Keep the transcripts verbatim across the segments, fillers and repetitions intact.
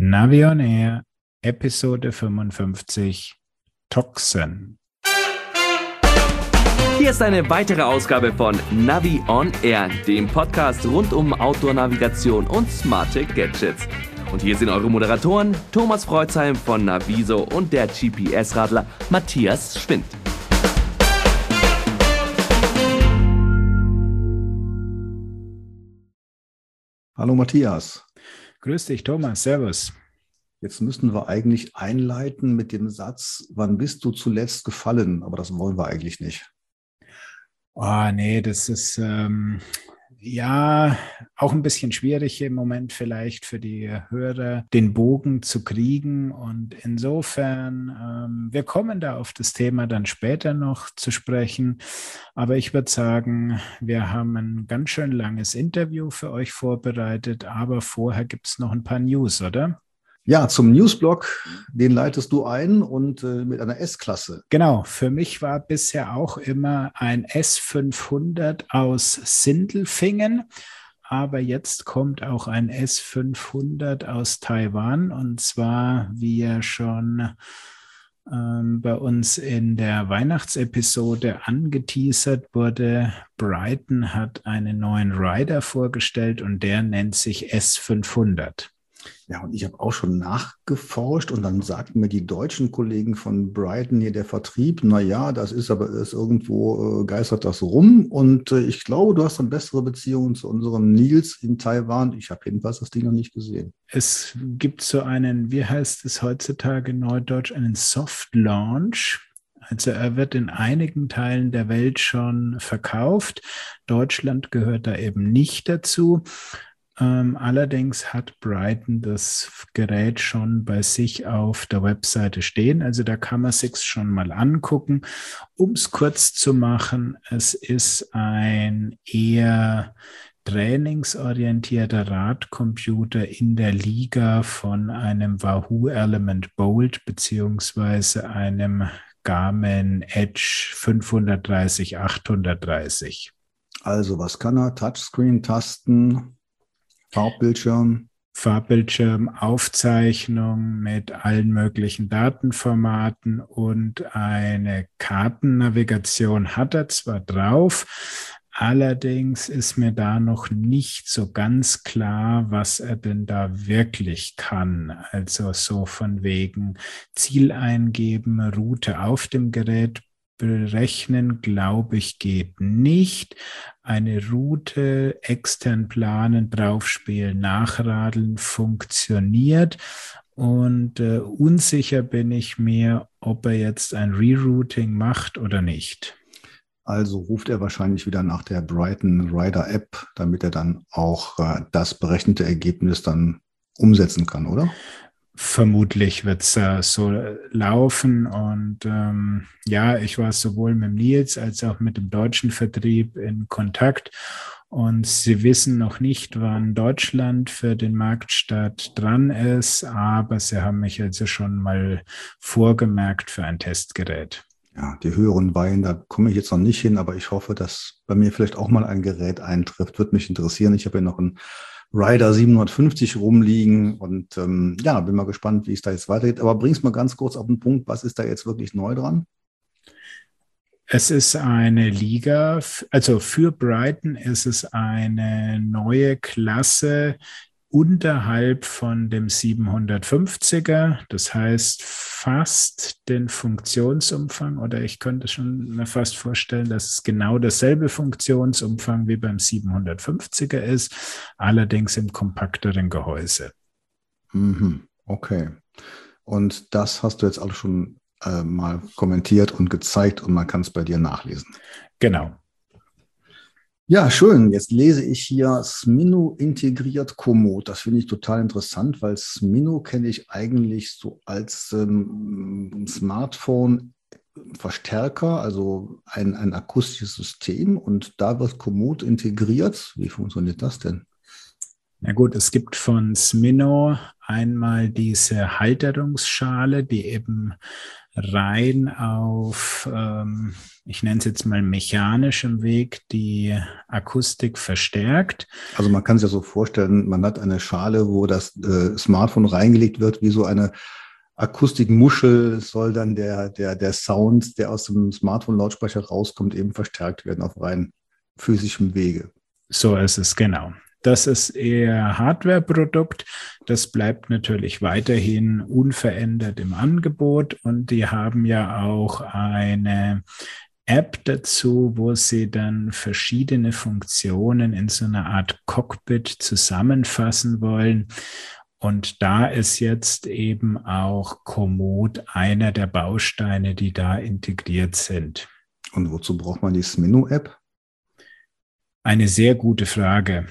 Navi on Air, Episode fünfundfünfzig, Toxin. Hier ist eine weitere Ausgabe von Navi on Air, dem Podcast rund um Outdoor-Navigation und smarte Gadgets. Und hier sind eure Moderatoren Thomas Freuzheim von Naviso und der G P S-Radler Matthias Schwind. Hallo Matthias. Grüß dich, Thomas. Servus. Jetzt müssen wir eigentlich einleiten mit dem Satz, wann bist du zuletzt gefallen? Aber das wollen wir eigentlich nicht. Oh, nee, das ist ähm, ja auch ein bisschen schwierig im Moment vielleicht für die Hörer, den Bogen zu kriegen. Und insofern, ähm, wir kommen da auf das Thema dann später noch zu sprechen. Aber ich würde sagen, wir haben ein ganz schön langes Interview für euch vorbereitet. Aber vorher gibt es noch ein paar News, oder? Ja, zum Newsblog, den leitest du ein und äh, mit einer S-Klasse. Genau, für mich war bisher auch immer ein S fünfhundert aus Sindelfingen, aber jetzt kommt auch ein S fünfhundert aus Taiwan, und zwar, wie ja schon ähm, bei uns in der Weihnachtsepisode angeteasert wurde, Brighton hat einen neuen Rider vorgestellt und der nennt sich S fünfhundert. Ja, und ich habe auch schon nachgeforscht und dann sagten mir die deutschen Kollegen von Brighton hier, der Vertrieb, na ja, das ist aber ist irgendwo äh, geistert das rum, und äh, ich glaube, du hast dann bessere Beziehungen zu unserem Nils in Taiwan. Ich habe jedenfalls das Ding noch nicht gesehen. Es gibt so einen, wie heißt es heutzutage neudeutsch, einen Soft Launch. Also er wird in einigen Teilen der Welt schon verkauft. Deutschland gehört da eben nicht dazu. Ähm, allerdings hat Brighton das Gerät schon bei sich auf der Webseite stehen. Also da kann man sich schon mal angucken. Um es kurz zu machen, es ist ein eher trainingsorientierter Radcomputer in der Liga von einem Wahoo Element Bolt beziehungsweise einem Garmin Edge fünfhundertdreißig achthundertdreißig. Also was kann er? Touchscreen, Tasten, Farbbildschirm. Farbbildschirm, Aufzeichnung mit allen möglichen Datenformaten und eine Kartennavigation hat er zwar drauf, allerdings ist mir da noch nicht so ganz klar, was er denn da wirklich kann. Also so von wegen Ziel eingeben, Route auf dem Gerät berechnen, glaube ich, geht nicht. Eine Route extern planen, draufspielen, nachradeln funktioniert. Und äh, unsicher bin ich mir, ob er jetzt ein Rerouting macht oder nicht. Also ruft er wahrscheinlich wieder nach der Brighton Rider App, damit er dann auch äh, das berechnete Ergebnis dann umsetzen kann, oder? Vermutlich wird es äh, so laufen, und ähm, ja, ich war sowohl mit Nils als auch mit dem deutschen Vertrieb in Kontakt, und sie wissen noch nicht, wann Deutschland für den Marktstart dran ist, aber sie haben mich also schon mal vorgemerkt für ein Testgerät. Ja, die höheren Weihen, da komme ich jetzt noch nicht hin, aber ich hoffe, dass bei mir vielleicht auch mal ein Gerät eintrifft. Würde mich interessieren. Ich habe ja noch ein Rider siebenhundertfünfzig rumliegen und ähm, ja, bin mal gespannt, wie es da jetzt weitergeht. Aber bring's mal ganz kurz auf den Punkt, was ist da jetzt wirklich neu dran? Es ist eine Liga, also für Brighton ist es eine neue Klasse unterhalb von dem siebenhundertfünfziger, das heißt fast den Funktionsumfang, oder ich könnte schon mir fast vorstellen, dass es genau dasselbe Funktionsumfang wie beim siebenhundertfünfziger ist, allerdings im kompakteren Gehäuse. Mhm, okay. Und das hast du jetzt alles schon äh, mal kommentiert und gezeigt und man kann es bei dir nachlesen. Genau. Ja, schön. Jetzt lese ich hier Smino integriert Komoot. Das finde ich total interessant, weil Smino kenne ich eigentlich so als ähm, Smartphone-Verstärker, also ein, ein akustisches System, und da wird Komoot integriert. Wie funktioniert das denn? Na gut, es gibt von Smino einmal diese Halterungsschale, die eben rein auf, ähm, ich nenne es jetzt mal mechanischem Weg, die Akustik verstärkt. Also man kann sich ja so vorstellen, man hat eine Schale, wo das äh, Smartphone reingelegt wird, wie so eine Akustikmuschel, soll dann der, der, der Sound, der aus dem Smartphone-Lautsprecher rauskommt, eben verstärkt werden auf rein physischem Wege. So ist es, genau. Das ist eher Hardware-Produkt. Das bleibt natürlich weiterhin unverändert im Angebot. Und die haben ja auch eine App dazu, wo sie dann verschiedene Funktionen in so einer Art Cockpit zusammenfassen wollen. Und da ist jetzt eben auch Komoot einer der Bausteine, die da integriert sind. Und wozu braucht man die Smino-App? Eine sehr gute Frage.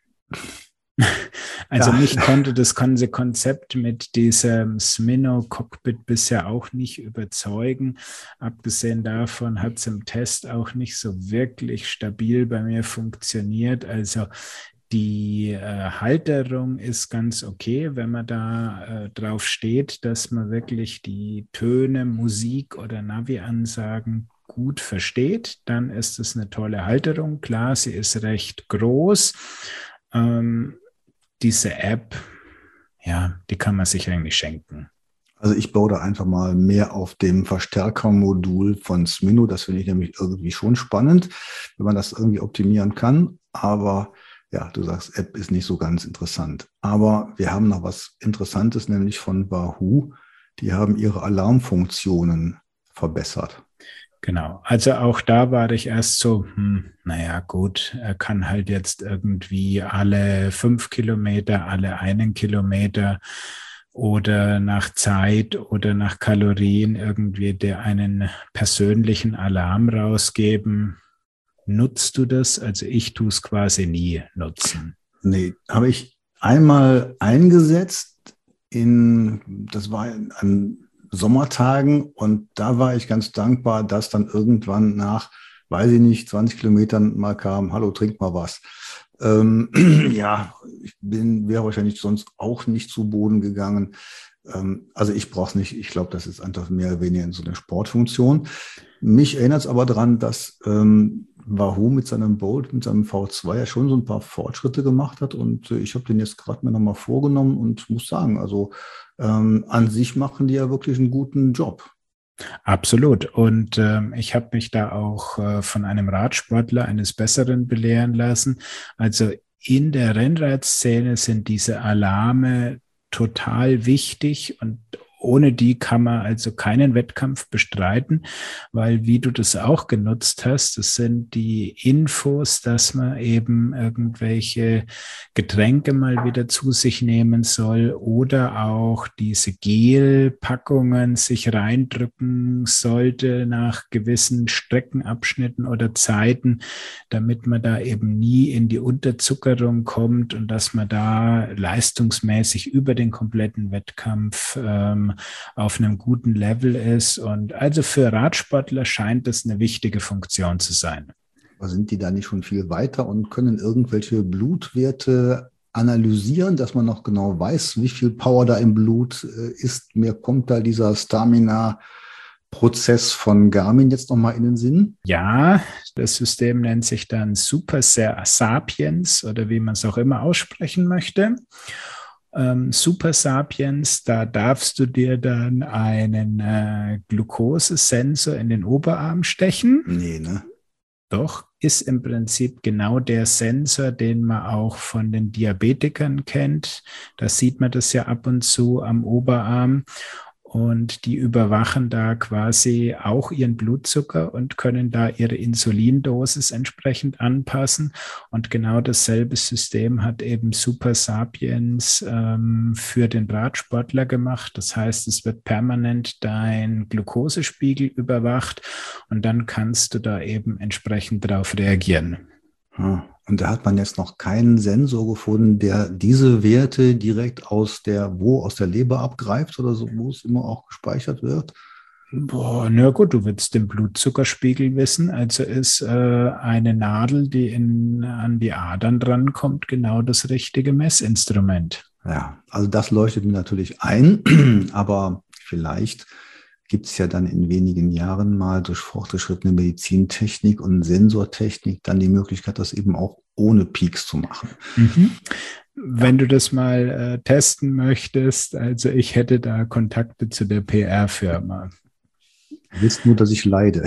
Also ja. Mich konnte das Konzept mit diesem Smino-Cockpit bisher auch nicht überzeugen. Abgesehen davon hat es im Test auch nicht so wirklich stabil bei mir funktioniert. Also die äh, Halterung ist ganz okay, wenn man da äh, drauf steht, dass man wirklich die Töne, Musik oder Navi-Ansagen gut versteht. Dann ist es eine tolle Halterung. Klar, sie ist recht groß. Ähm, diese App, ja, die kann man sich eigentlich schenken. Also ich baue da einfach mal mehr auf dem Verstärkermodul von Smino. Das finde ich nämlich irgendwie schon spannend, wenn man das irgendwie optimieren kann. Aber ja, du sagst, App ist nicht so ganz interessant. Aber wir haben noch was Interessantes, nämlich von Wahoo. Die haben ihre Alarmfunktionen verbessert. Genau, also auch da war ich erst so, hm, naja gut, er kann halt jetzt irgendwie alle fünf Kilometer, alle einen Kilometer oder nach Zeit oder nach Kalorien irgendwie der einen persönlichen Alarm rausgeben. Nutzt du das? Also ich tue es quasi nie nutzen. Nee, habe ich einmal eingesetzt in, das war an Sommertagen und da war ich ganz dankbar, dass dann irgendwann nach, weiß ich nicht, zwanzig Kilometern mal kam, hallo, trink mal was. Ähm, ja, ich bin, wäre wahrscheinlich sonst auch nicht zu Boden gegangen. Ähm, also ich brauche es nicht. Ich glaube, das ist einfach mehr oder weniger in so eine Sportfunktion. Mich erinnert es aber daran, dass ähm, Wahoo mit seinem Bolt, mit seinem V zwei ja schon so ein paar Fortschritte gemacht hat und äh, ich habe den jetzt gerade mir nochmal vorgenommen und muss sagen, also ähm, an sich machen die ja wirklich einen guten Job. Absolut. Und ähm, ich habe mich da auch äh, von einem Radsportler eines Besseren belehren lassen. Also in der Rennradszene sind diese Alarme total wichtig und ohne die kann man also keinen Wettkampf bestreiten, weil wie du das auch genutzt hast, das sind die Infos, dass man eben irgendwelche Getränke mal wieder zu sich nehmen soll oder auch diese Gelpackungen sich reindrücken sollte nach gewissen Streckenabschnitten oder Zeiten, damit man da eben nie in die Unterzuckerung kommt und dass man da leistungsmäßig über den kompletten Wettkampf ähm, auf einem guten Level ist. Und also für Radsportler scheint das eine wichtige Funktion zu sein. Aber sind die da nicht schon viel weiter und können irgendwelche Blutwerte analysieren, dass man noch genau weiß, wie viel Power da im Blut ist? Mir kommt da dieser Stamina-Prozess von Garmin jetzt nochmal in den Sinn. Ja, das System nennt sich dann Super Sapiens oder wie man es auch immer aussprechen möchte. Ähm, Super Sapiens, da darfst du dir dann einen äh, Glukosesensor in den Oberarm stechen. Nee, ne? Doch, ist im Prinzip genau der Sensor, den man auch von den Diabetikern kennt. Da sieht man das ja ab und zu am Oberarm. Und die überwachen da quasi auch ihren Blutzucker und können da ihre Insulindosis entsprechend anpassen. Und genau dasselbe System hat eben Super Sapiens ähm, für den Radsportler gemacht. Das heißt, es wird permanent dein Glukosespiegel überwacht und dann kannst du da eben entsprechend darauf reagieren. Und da hat man jetzt noch keinen Sensor gefunden, der diese Werte direkt aus der, wo, aus der Leber abgreift oder so, wo es immer auch gespeichert wird? Boah, na gut, du willst den Blutzuckerspiegel wissen. Also ist äh, eine Nadel, die in, an die Adern drankommt, genau das richtige Messinstrument. Ja, also das leuchtet mir natürlich ein, aber vielleicht gibt es ja dann in wenigen Jahren mal durch fortgeschrittene Medizintechnik und Sensortechnik dann die Möglichkeit, das eben auch ohne Peaks zu machen. Mhm. Wenn du das mal äh, testen möchtest, also ich hätte da Kontakte zu der P R-Firma. Du willst nur, dass ich leide.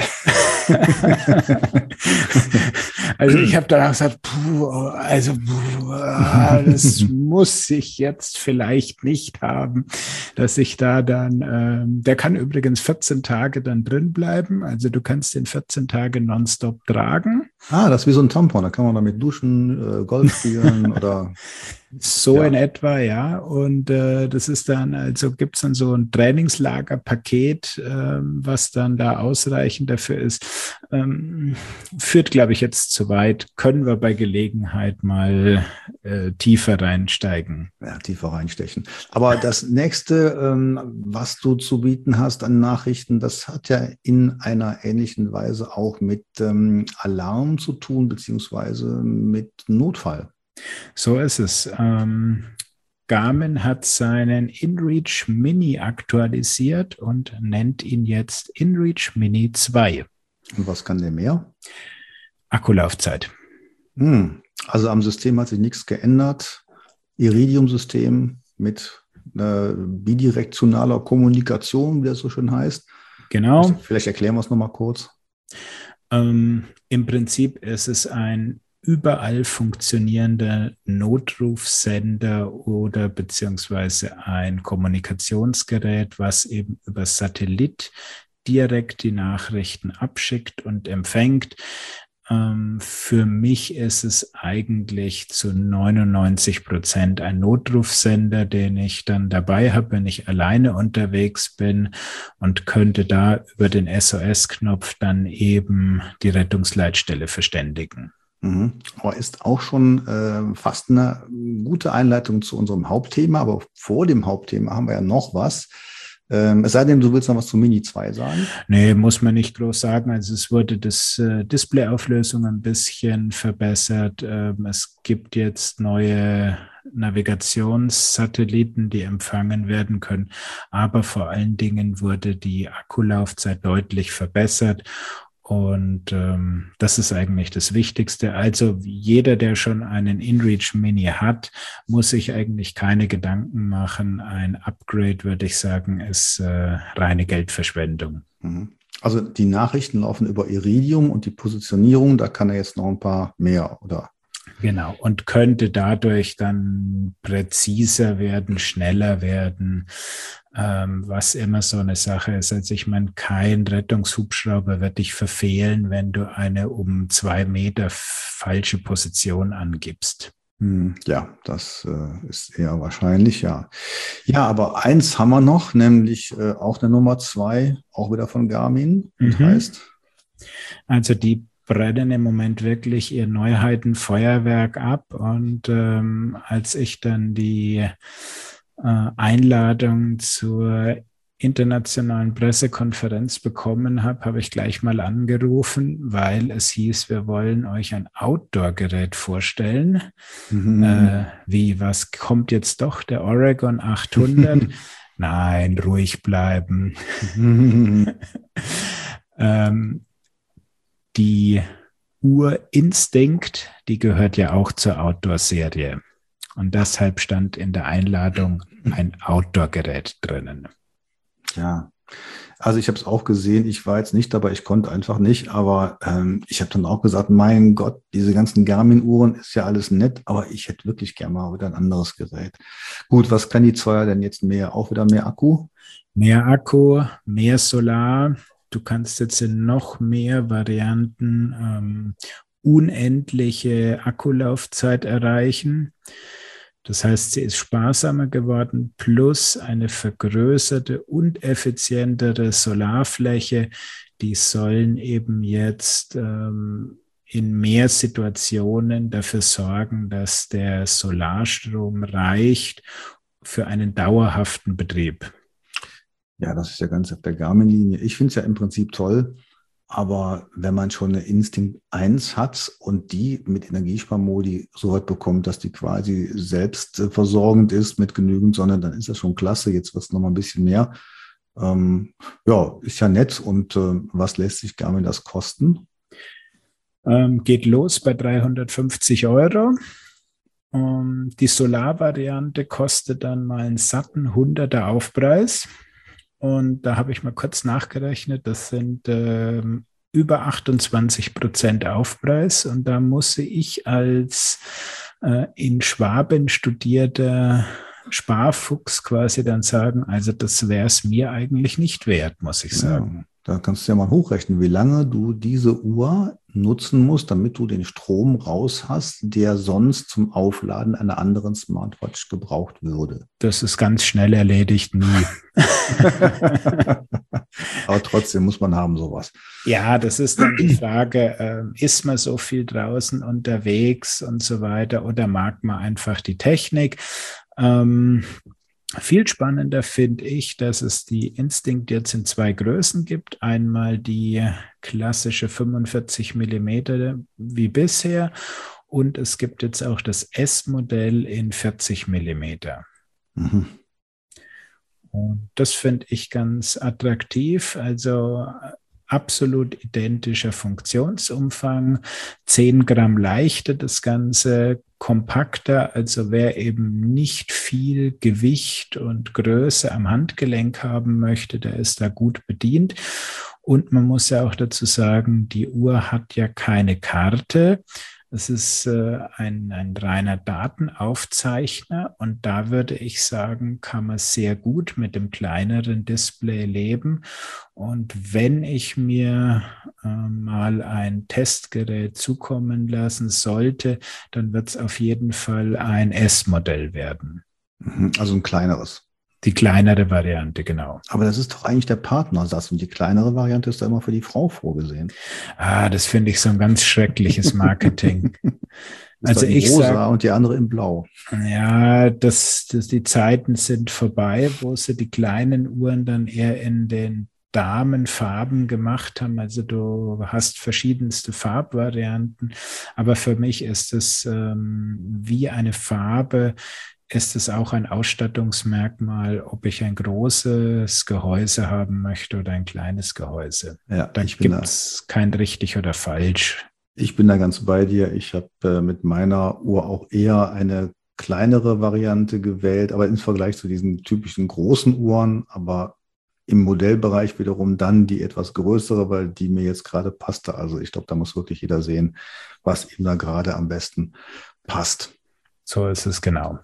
Also ich habe danach gesagt, puh, also puh, das muss ich jetzt vielleicht nicht haben, dass ich da dann, ähm, der kann übrigens vierzehn Tage dann drin bleiben, also du kannst den vierzehn Tage nonstop tragen. Ah, das ist wie so ein Tampon, da kann man damit duschen, äh, Golf spielen oder... So Ja. in etwa, ja. Und äh, das ist dann, also gibt es dann so ein Trainingslagerpaket, ähm, was dann da ausreichend dafür ist. Ähm, führt, glaube ich, jetzt zu weit. Können wir bei Gelegenheit mal äh, tiefer reinsteigen. Ja, tiefer reinstechen. Aber das nächste, ähm, was du zu bieten hast an Nachrichten, das hat ja in einer ähnlichen Weise auch mit ähm, Alarm zu tun, beziehungsweise mit Notfall. So ist es. Ähm, Garmin hat seinen InReach Mini aktualisiert und nennt ihn jetzt InReach Mini zwei. Und was kann der mehr? Akkulaufzeit. Hm. Also am System hat sich nichts geändert. Iridium-System mit äh, bidirektionaler Kommunikation, wie das so schön heißt. Genau. Vielleicht erklären wir es nochmal kurz. Ähm, im Prinzip ist es ein überall funktionierender Notrufsender oder beziehungsweise ein Kommunikationsgerät, was eben über Satellit direkt die Nachrichten abschickt und empfängt. Ähm, für mich ist es eigentlich zu neunundneunzig Prozent ein Notrufsender, den ich dann dabei habe, wenn ich alleine unterwegs bin und könnte da über den S O S-Knopf dann eben die Rettungsleitstelle verständigen. Mhm. Aber ist auch schon äh, fast eine gute Einleitung zu unserem Hauptthema. Aber vor dem Hauptthema haben wir ja noch was. Ähm, es sei denn, du willst noch was zu Mini zwei sagen? Nee, muss man nicht groß sagen. Also es wurde das äh, Displayauflösung ein bisschen verbessert. Ähm, es gibt jetzt neue Navigationssatelliten, die empfangen werden können. Aber vor allen Dingen wurde die Akkulaufzeit deutlich verbessert. Und ähm, das ist eigentlich das Wichtigste. Also jeder, der schon einen InReach Mini hat, muss sich eigentlich keine Gedanken machen. Ein Upgrade, würde ich sagen, ist äh, reine Geldverschwendung. Also die Nachrichten laufen über Iridium und die Positionierung, da kann er jetzt noch ein paar mehr, oder? Genau, und könnte dadurch dann präziser werden, schneller werden, ähm, was immer so eine Sache ist. Also ich meine, kein Rettungshubschrauber wird dich verfehlen, wenn du eine um zwei Meter falsche Position angibst. Hm, ja, das äh, ist eher wahrscheinlich, ja. Ja, aber eins haben wir noch, nämlich äh, auch eine Nummer zwei, auch wieder von Garmin, und Mhm. heißt? Also die brennen im Moment wirklich ihr Neuheitenfeuerwerk ab. Und ähm, als ich dann die äh, Einladung zur internationalen Pressekonferenz bekommen habe, habe ich gleich mal angerufen, weil es hieß, wir wollen euch ein Outdoor-Gerät vorstellen. Mhm. Äh, wie, was kommt jetzt doch, der Oregon achthundert? Nein, ruhig bleiben. ähm, Die Uhr Instinct, die gehört ja auch zur Outdoor-Serie. Und deshalb stand in der Einladung ein Outdoor-Gerät drinnen. Ja, also ich habe es auch gesehen, ich war jetzt nicht dabei, ich konnte einfach nicht, aber ähm, ich habe dann auch gesagt, mein Gott, diese ganzen Garmin-Uhren ist ja alles nett, aber ich hätte wirklich gerne mal wieder ein anderes Gerät. Gut, was kann die Zweier denn jetzt mehr? Auch wieder mehr Akku? Mehr Akku, mehr Solar. Du kannst jetzt in noch mehr Varianten ähm, unendliche Akkulaufzeit erreichen. Das heißt, sie ist sparsamer geworden, plus eine vergrößerte und effizientere Solarfläche. Die sollen eben jetzt ähm, in mehr Situationen dafür sorgen, dass der Solarstrom reicht für einen dauerhaften Betrieb. Ja, das ist ja ganz auf der Garmin-Linie. Ich finde es ja im Prinzip toll, aber wenn man schon eine Instinct eins hat und die mit Energiesparmodi so weit bekommt, dass die quasi selbst äh, versorgend ist mit genügend Sonne, dann ist das schon klasse. Jetzt wird es nochmal ein bisschen mehr. Ähm, ja, ist ja nett. Und äh, was lässt sich Garmin das kosten? Ähm, geht los bei dreihundertfünfzig Euro. Um, die Solar-Variante kostet dann mal einen satten hunderter Aufpreis. Und da habe ich mal kurz nachgerechnet, das sind ähm, über achtundzwanzig Prozent Aufpreis. Und da muss ich als äh, in Schwaben studierter Sparfuchs quasi dann sagen, also das wäre es mir eigentlich nicht wert, muss ich sagen. Ja, da kannst du ja mal hochrechnen, wie lange du diese Uhr nutzen musst, damit du den Strom raus hast, der sonst zum Aufladen einer anderen Smartwatch gebraucht würde. Das ist ganz schnell erledigt, nie. Aber trotzdem muss man haben sowas. Ja, das ist dann die Frage, äh, ist man so viel draußen unterwegs und so weiter oder mag man einfach die Technik? Ähm, Viel spannender finde ich, dass es die Instinct jetzt in zwei Größen gibt. Einmal die klassische fünfundvierzig Millimeter wie bisher und es gibt jetzt auch das S-Modell in vierzig Millimeter. Mhm. Und das finde ich ganz attraktiv. Also absolut identischer Funktionsumfang, zehn Gramm leichter das Ganze, kompakter, also wer eben nicht viel Gewicht und Größe am Handgelenk haben möchte, der ist da gut bedient. Und man muss ja auch dazu sagen, die Uhr hat ja keine Karte. Es ist äh, ein, ein reiner Datenaufzeichner und da würde ich sagen, kann man sehr gut mit dem kleineren Display leben. Und wenn ich mir äh, mal ein Testgerät zukommen lassen sollte, dann wird es auf jeden Fall ein S-Modell werden. Also ein kleineres. Die kleinere Variante, genau. Aber das ist doch eigentlich der Partnersatz und die kleinere Variante ist da immer für die Frau vorgesehen. Ah, das finde ich so ein ganz schreckliches Marketing. Also ich rosa sag, und die andere in blau. Ja, das, das, die Zeiten sind vorbei, wo sie die kleinen Uhren dann eher in den Damenfarben gemacht haben. Also du hast verschiedenste Farbvarianten, aber für mich ist es ähm, wie eine Farbe, ist es auch ein Ausstattungsmerkmal, ob ich ein großes Gehäuse haben möchte oder ein kleines Gehäuse. Ja, da gibt es kein richtig oder falsch. Ich bin da ganz bei dir. Ich habe äh, mit meiner Uhr auch eher eine kleinere Variante gewählt, aber im Vergleich zu diesen typischen großen Uhren, aber im Modellbereich wiederum dann die etwas größere, weil die mir jetzt gerade passte. Also ich glaube, da muss wirklich jeder sehen, was ihm da gerade am besten passt. So ist es genau.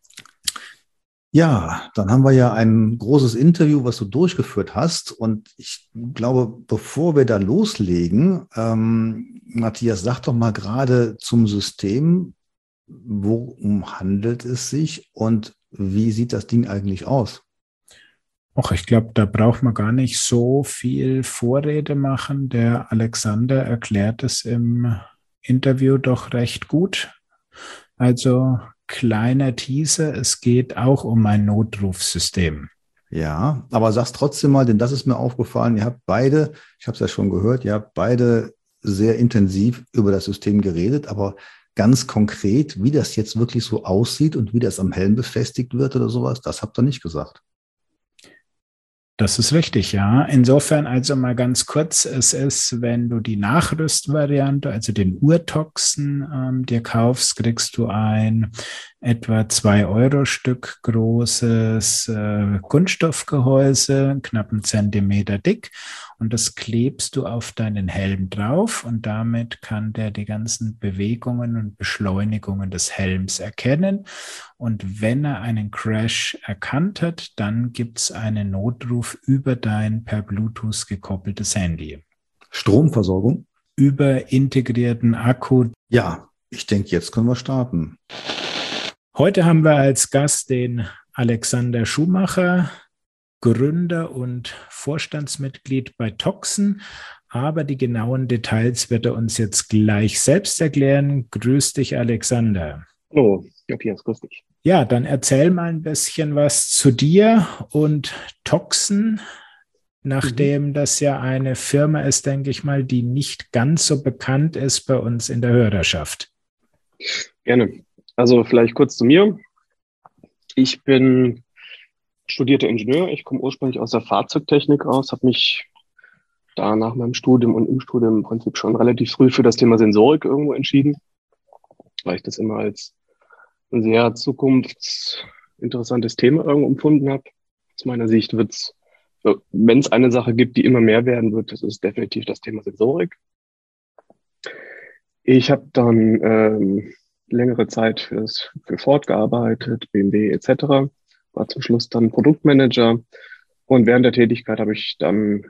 Ja, dann haben wir ja ein großes Interview, was du durchgeführt hast. Und ich glaube, bevor wir da loslegen, ähm, Matthias, sag doch mal gerade zum System, worum handelt es sich und wie sieht das Ding eigentlich aus? Och, ich glaube, da braucht man gar nicht so viel Vorrede machen. Der Alexander erklärt es im Interview doch recht gut. Also kleiner Teaser, es geht auch um ein Notrufsystem. Ja, aber sag's trotzdem mal, denn das ist mir aufgefallen, ihr habt beide, ich habe es ja schon gehört, ihr habt beide sehr intensiv über das System geredet, aber ganz konkret, wie das jetzt wirklich so aussieht und wie das am Helm befestigt wird oder sowas, das habt ihr nicht gesagt. Das ist richtig, ja. Insofern also mal ganz kurz, es ist, wenn du die Nachrüstvariante, also den Urtoxen ähm, dir kaufst, kriegst du ein etwa zwei Euro Stück großes äh, Kunststoffgehäuse, knapp einen Zentimeter dick und das klebst du auf deinen Helm drauf und damit kann der die ganzen Bewegungen und Beschleunigungen des Helms erkennen und wenn er einen Crash erkannt hat, dann gibt es einen Notruf über dein per Bluetooth gekoppeltes Handy. Stromversorgung? Über integrierten Akku. Ja, ich denke, jetzt können wir starten. Heute haben wir als Gast den Alexander Schumacher, Gründer und Vorstandsmitglied bei Toxen. Aber die genauen Details wird er uns jetzt gleich selbst erklären. Grüß dich, Alexander. Hallo, Matthias, grüß dich. Ja, dann erzähl mal ein bisschen was zu dir und Toxen, nachdem mhm. das ja eine Firma ist, denke ich mal, die nicht ganz so bekannt ist bei uns in der Hörerschaft. Gerne. Also vielleicht kurz zu mir. Ich bin studierter Ingenieur. Ich komme ursprünglich aus der Fahrzeugtechnik raus, habe mich da nach meinem Studium und im Studium im Prinzip schon relativ früh für das Thema Sensorik irgendwo entschieden, weil ich das immer als ein sehr zukunftsinteressantes Thema irgendwo empfunden habe. Aus meiner Sicht wird es, wenn es eine Sache gibt, die immer mehr werden wird, das ist definitiv das Thema Sensorik. Ich habe dann ähm, längere Zeit fürs, für Ford gearbeitet, B M W et cetera, war zum Schluss dann Produktmanager und während der Tätigkeit habe ich dann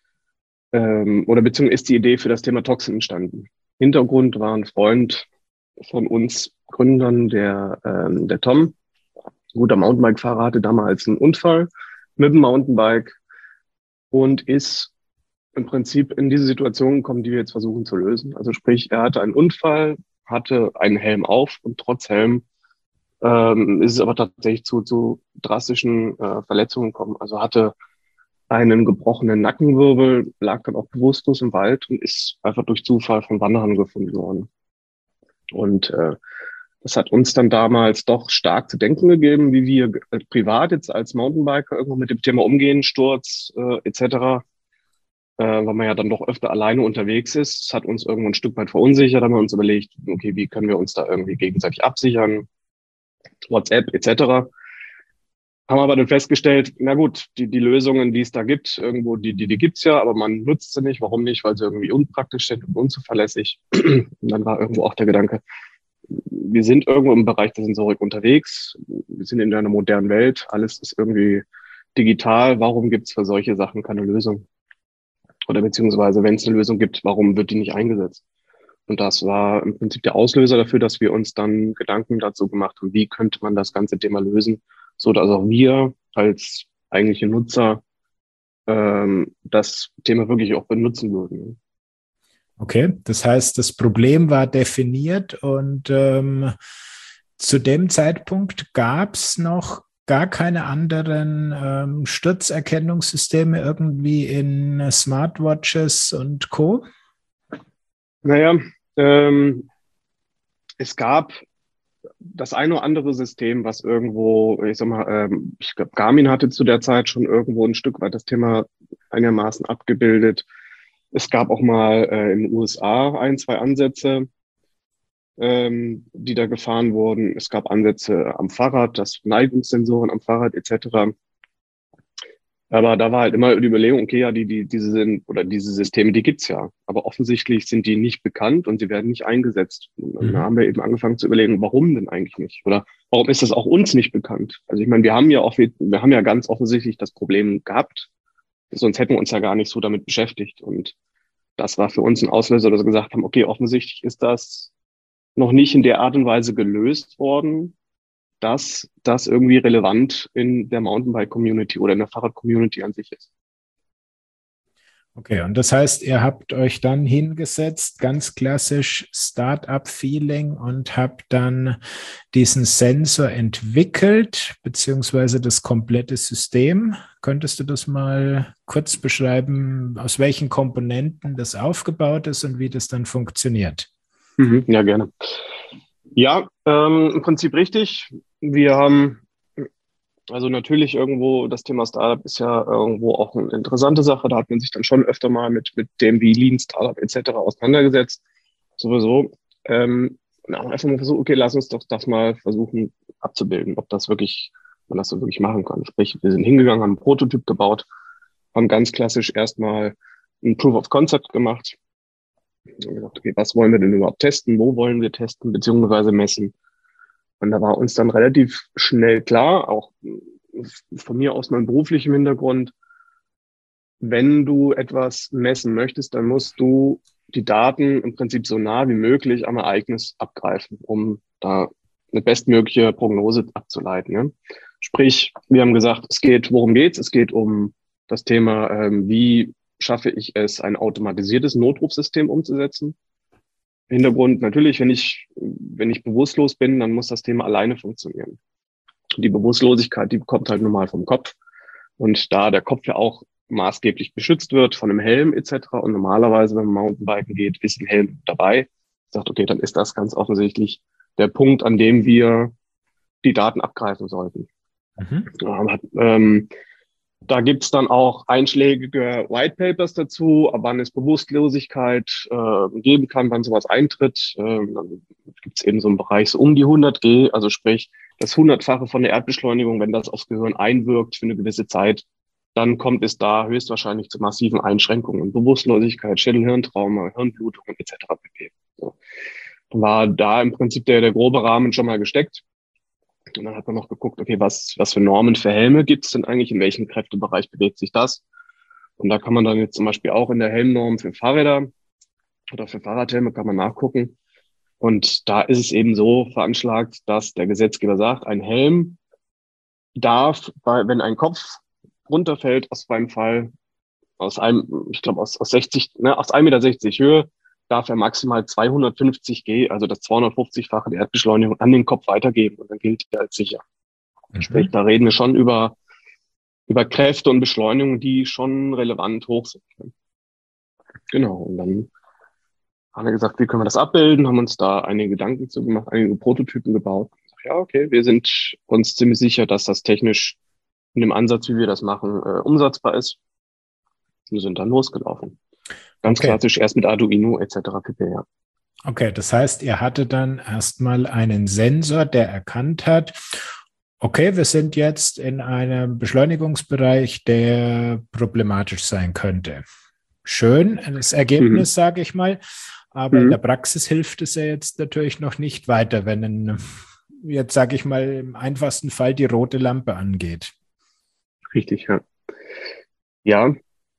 ähm, oder beziehungsweise ist die Idee für das Thema Toxin entstanden. Hintergrund war ein Freund von uns Gründern, der, ähm, der Tom, guter Mountainbike-Fahrer, hatte damals einen Unfall mit dem Mountainbike und ist im Prinzip in diese Situation gekommen, die wir jetzt versuchen zu lösen. Also sprich, er hatte einen Unfall, hatte einen Helm auf und trotz Helm ähm, ist es aber tatsächlich zu, zu drastischen äh, Verletzungen gekommen. Also hatte einen gebrochenen Nackenwirbel, lag dann auch bewusstlos im Wald und ist einfach durch Zufall von Wanderern gefunden worden. Und äh, das hat uns dann damals doch stark zu denken gegeben, wie wir äh, privat jetzt als Mountainbiker irgendwo mit dem Thema umgehen, Sturz äh, et cetera, äh, weil man ja dann doch öfter alleine unterwegs ist. Das hat uns irgendwo ein Stück weit verunsichert, haben wir uns überlegt, okay, wie können wir uns da irgendwie gegenseitig absichern, WhatsApp et cetera. Haben aber dann festgestellt, na gut, die, die Lösungen, die es da gibt, irgendwo, die, die, die gibt's ja, aber man nutzt sie nicht. Warum nicht? Weil sie irgendwie unpraktisch sind und unzuverlässig. Und dann war irgendwo auch der Gedanke, wir sind irgendwo im Bereich der Sensorik unterwegs. Wir sind in einer modernen Welt. Alles ist irgendwie digital. Warum gibt's für solche Sachen keine Lösung? Oder beziehungsweise, wenn es eine Lösung gibt, warum wird die nicht eingesetzt? Und das war im Prinzip der Auslöser dafür, dass wir uns dann Gedanken dazu gemacht haben, wie könnte man das ganze Thema lösen, so dass auch wir als eigentliche Nutzer ähm, das Thema wirklich auch benutzen würden. Okay, das heißt, das Problem war definiert und ähm, zu dem Zeitpunkt gab es noch gar keine anderen ähm, Sturzerkennungssysteme irgendwie in Smartwatches und Co.? Naja, ähm, es gab das eine oder andere System, was irgendwo, ich sag mal, ähm, ich glaube, Garmin hatte zu der Zeit schon irgendwo ein Stück weit das Thema einigermaßen abgebildet. Es gab auch mal äh, in den U S A ein, zwei Ansätze, ähm, die da gefahren wurden. Es gab Ansätze am Fahrrad, das Neigungssensoren am Fahrrad et cetera. Aber da war halt immer die Überlegung, okay, ja, die, die, diese sind, oder diese Systeme, die gibt's ja. Aber offensichtlich sind die nicht bekannt und sie werden nicht eingesetzt. Und dann mhm. haben wir eben angefangen zu überlegen, warum denn eigentlich nicht? Oder warum ist das auch uns nicht bekannt? Also ich meine, wir haben ja auch, wir haben ja ganz offensichtlich das Problem gehabt. Sonst hätten wir uns ja gar nicht so damit beschäftigt. Und das war für uns ein Auslöser, dass wir gesagt haben, okay, offensichtlich ist das noch nicht in der Art und Weise gelöst worden, dass das irgendwie relevant in der Mountainbike-Community oder in der Fahrrad-Community an sich ist. Okay, und das heißt, ihr habt euch dann hingesetzt, ganz klassisch Start-up-Feeling und habt dann diesen Sensor entwickelt, beziehungsweise das komplette System. Könntest du das mal kurz beschreiben, aus welchen Komponenten das aufgebaut ist und wie das dann funktioniert? Mhm, ja, gerne. Ja, ähm, im Prinzip richtig. Wir haben also natürlich irgendwo, das Thema Startup ist ja irgendwo auch eine interessante Sache. Da hat man sich dann schon öfter mal mit, mit dem wie Lean Startup et cetera auseinandergesetzt. Sowieso. Ähm, und auch einfach mal versucht, okay, lass uns doch das mal versuchen abzubilden, ob das wirklich, man das so wirklich machen kann. Sprich, wir sind hingegangen, haben einen Prototyp gebaut, haben ganz klassisch erstmal ein Proof of Concept gemacht. Und gesagt, okay, was wollen wir denn überhaupt testen? Wo wollen wir testen, beziehungsweise messen? Und da war uns dann relativ schnell klar, auch von mir aus meinem beruflichen Hintergrund, wenn du etwas messen möchtest, dann musst du die Daten im Prinzip so nah wie möglich am Ereignis abgreifen, um da eine bestmögliche Prognose abzuleiten. Ja? Sprich, wir haben gesagt, es geht, worum geht's? Es geht um das Thema, ähm, wie schaffe ich es, ein automatisiertes Notrufsystem umzusetzen. Hintergrund natürlich, wenn ich, wenn ich bewusstlos bin, dann muss das Thema alleine funktionieren. Die Bewusstlosigkeit, die kommt halt normal vom Kopf. Und da der Kopf ja auch maßgeblich beschützt wird von einem Helm et cetera und normalerweise, wenn man Mountainbiken geht, ist ein Helm dabei, sagt, okay, dann ist das ganz offensichtlich der Punkt, an dem wir die Daten abgreifen sollten. Mhm. Ja, ähm, da gibt's dann auch einschlägige White Papers dazu, ab wann es Bewusstlosigkeit äh, geben kann, wann sowas eintritt. Ähm, dann gibt's eben so einen Bereich so um die hundert G, also sprich das hundertfache von der Erdbeschleunigung, wenn das aufs Gehirn einwirkt für eine gewisse Zeit, dann kommt es da höchstwahrscheinlich zu massiven Einschränkungen, Bewusstlosigkeit, Schädel-Hirntrauma, Hirnblutungen et cetera pp. So. Dann war da im Prinzip der, der grobe Rahmen schon mal gesteckt. Und dann hat man noch geguckt, okay, was, was für Normen für Helme gibt es denn eigentlich, in welchem Kräftebereich bewegt sich das? Und da kann man dann jetzt zum Beispiel auch in der Helmnorm für Fahrräder oder für Fahrradhelme kann man nachgucken. Und da ist es eben so veranschlagt, dass der Gesetzgeber sagt, ein Helm darf, wenn ein Kopf runterfällt aus freiem Fall, aus einem, ich glaube aus, aus sechzig, ne, aus ein Meter sechzig Höhe, darf er maximal zweihundertfünfzig G, also das zweihundertfünfzigfache der Erdbeschleunigung, an den Kopf weitergeben und dann gilt er als sicher. Mhm. Sprich, da reden wir schon über, über Kräfte und Beschleunigungen, die schon relevant hoch sind. Genau, und dann haben wir gesagt, wie können wir das abbilden, haben uns da einige Gedanken zu gemacht, einige Prototypen gebaut. Ja, okay, wir sind uns ziemlich sicher, dass das technisch in dem Ansatz, wie wir das machen, äh, umsetzbar ist. Wir sind dann losgelaufen. Ganz Okay. klassisch erst mit Arduino et cetera pp. Ja. Okay, das heißt, ihr hattet dann erstmal einen Sensor, der erkannt hat, okay, wir sind jetzt in einem Beschleunigungsbereich, der problematisch sein könnte. Schön, das Ergebnis, mhm. sage ich mal, aber mhm. in der Praxis hilft es ja jetzt natürlich noch nicht weiter, wenn ein, jetzt sage ich mal, im einfachsten Fall die rote Lampe angeht. Richtig, ja. Ja,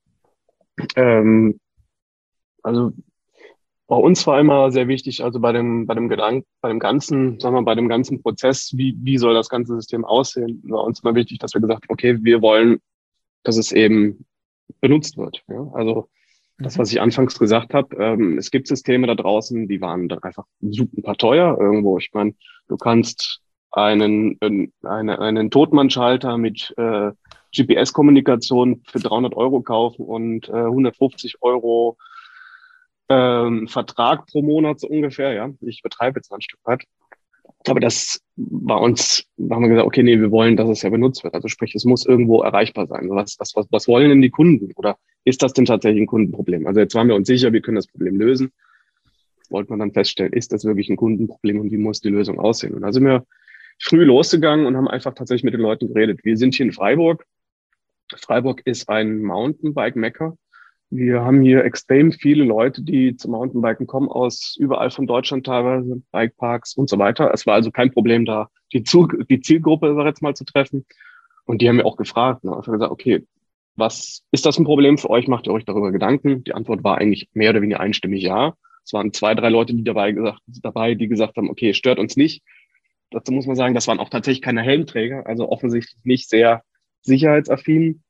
ähm, also bei uns war immer sehr wichtig, also bei dem, bei dem Gedanken, bei dem ganzen, sagen wir, bei dem ganzen Prozess, wie, wie soll das ganze System aussehen, war uns immer wichtig, dass wir gesagt haben, okay, wir wollen, dass es eben benutzt wird. Ja? Also das, was ich anfangs gesagt habe, ähm, es gibt Systeme da draußen, die waren dann einfach super teuer irgendwo. Ich meine, du kannst einen, eine, einen Totmannschalter mit äh, G P S-Kommunikation für dreihundert Euro kaufen und äh, hundertfünfzig Euro ähm, Vertrag pro Monat so ungefähr. Ja, ich betreibe jetzt ein Stück weit. Aber das war uns, da haben wir gesagt, okay, nee, wir wollen, dass es ja benutzt wird. Also sprich, es muss irgendwo erreichbar sein. Was, was, was, was wollen denn die Kunden? Oder ist das denn tatsächlich ein Kundenproblem? Also jetzt waren wir uns sicher, wir können das Problem lösen. Wollte man dann feststellen, ist das wirklich ein Kundenproblem und wie muss die Lösung aussehen? Und da sind wir früh losgegangen und haben einfach tatsächlich mit den Leuten geredet. Wir sind hier in Freiburg. Freiburg ist ein Mountainbike-Mekka. Wir haben hier extrem viele Leute, die zum Mountainbiken kommen, aus überall von Deutschland teilweise, Bikeparks und so weiter. Es war also kein Problem, da die, Zug, die Zielgruppe, sag ich jetzt mal, zu treffen. Und die haben mir auch gefragt, ne? Einfach gesagt, okay, was ist das ein Problem für euch? Macht ihr euch darüber Gedanken? Die Antwort war eigentlich mehr oder weniger einstimmig ja. Es waren zwei, drei Leute, die dabei gesagt, dabei, die gesagt haben, okay, stört uns nicht. Dazu muss man sagen, das waren auch tatsächlich keine Helmträger, also offensichtlich nicht sehr sicherheitsaffin.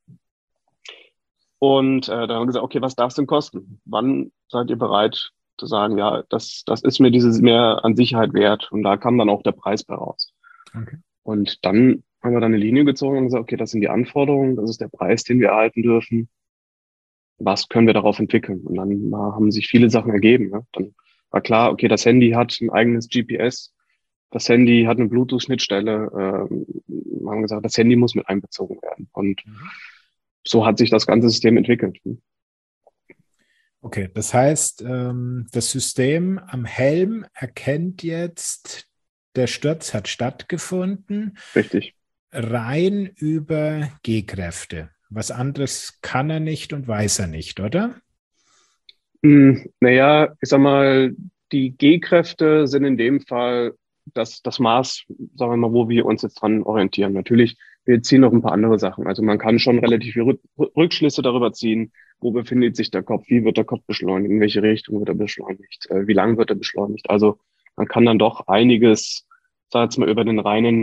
Und äh, da haben wir gesagt, okay, was darf es denn kosten? Wann seid ihr bereit zu sagen, ja, das, das ist mir dieses mehr an Sicherheit wert? Und da kam dann auch der Preis bei raus. Okay. Und dann haben wir dann eine Linie gezogen und gesagt, okay, das sind die Anforderungen, das ist der Preis, den wir erhalten dürfen. Was können wir darauf entwickeln? Und dann haben sich viele Sachen ergeben. Ne? Dann war klar, okay, das Handy hat ein eigenes G P S, das Handy hat eine Bluetooth-Schnittstelle. Ähm, wir haben gesagt, das Handy muss mit einbezogen werden. Und mhm. so hat sich das ganze System entwickelt. Okay, das heißt, das System am Helm erkennt jetzt, der Sturz hat stattgefunden. Richtig. Rein über G-Kräfte. Was anderes kann er nicht und weiß er nicht, oder? Hm, naja, ich sag mal, die G-Kräfte sind in dem Fall das, das Maß, sagen wir mal, wo wir uns jetzt dran orientieren. Natürlich, wir ziehen noch ein paar andere Sachen. Also man kann schon relativ viele Rückschlüsse darüber ziehen, wo befindet sich der Kopf, wie wird der Kopf beschleunigt, in welche Richtung wird er beschleunigt, wie lang wird er beschleunigt. Also man kann dann doch einiges, sag jetzt mal, über den reinen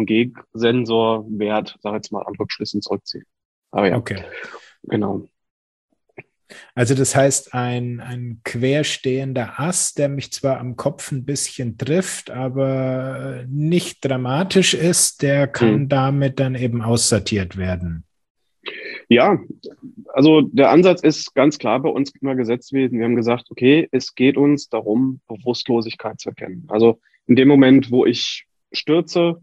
G-Sensorwert, sag jetzt mal, an Rückschlüssen zurückziehen. Aber ja, okay. Genau. Also das heißt, ein, ein querstehender Ast, der mich zwar am Kopf ein bisschen trifft, aber nicht dramatisch ist, der kann Mhm. damit dann eben aussortiert werden. Ja, also der Ansatz ist ganz klar bei uns immer gesetzt gewesen. Wir haben gesagt, okay, es geht uns darum, Bewusstlosigkeit zu erkennen. Also in dem Moment, wo ich stürze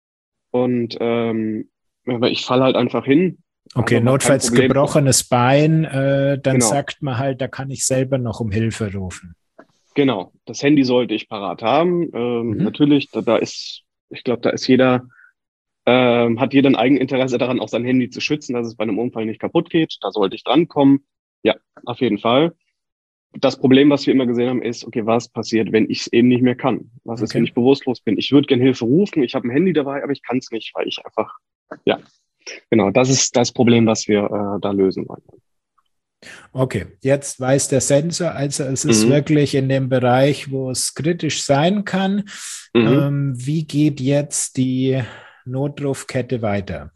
und ähm, ich falle halt einfach hin, habe Okay, aber kein notfalls Problem. gebrochenes Bein, äh, dann Genau, sagt man halt, da kann ich selber noch um Hilfe rufen. genau. Das Handy sollte ich parat haben. Ähm, Mhm. natürlich, da, da ist, ich glaube, da ist jeder, ähm, hat jeder ein Eigeninteresse daran, auch sein Handy zu schützen, dass es bei einem Unfall nicht kaputt geht. Da sollte ich drankommen. Ja, auf jeden Fall. Das Problem, was wir immer gesehen haben, ist, okay, was passiert, wenn ich es eben nicht mehr kann? Was ist, wenn Okay. ich bewusstlos bin? Ich würde gerne Hilfe rufen, ich habe ein Handy dabei, aber ich kann es nicht, weil ich einfach, ja, genau, das ist das Problem, was wir äh, da lösen wollen. Okay, jetzt weiß der Sensor, also es ist Mhm. wirklich in dem Bereich, wo es kritisch sein kann. Mhm. Ähm, wie geht jetzt die Notrufkette weiter?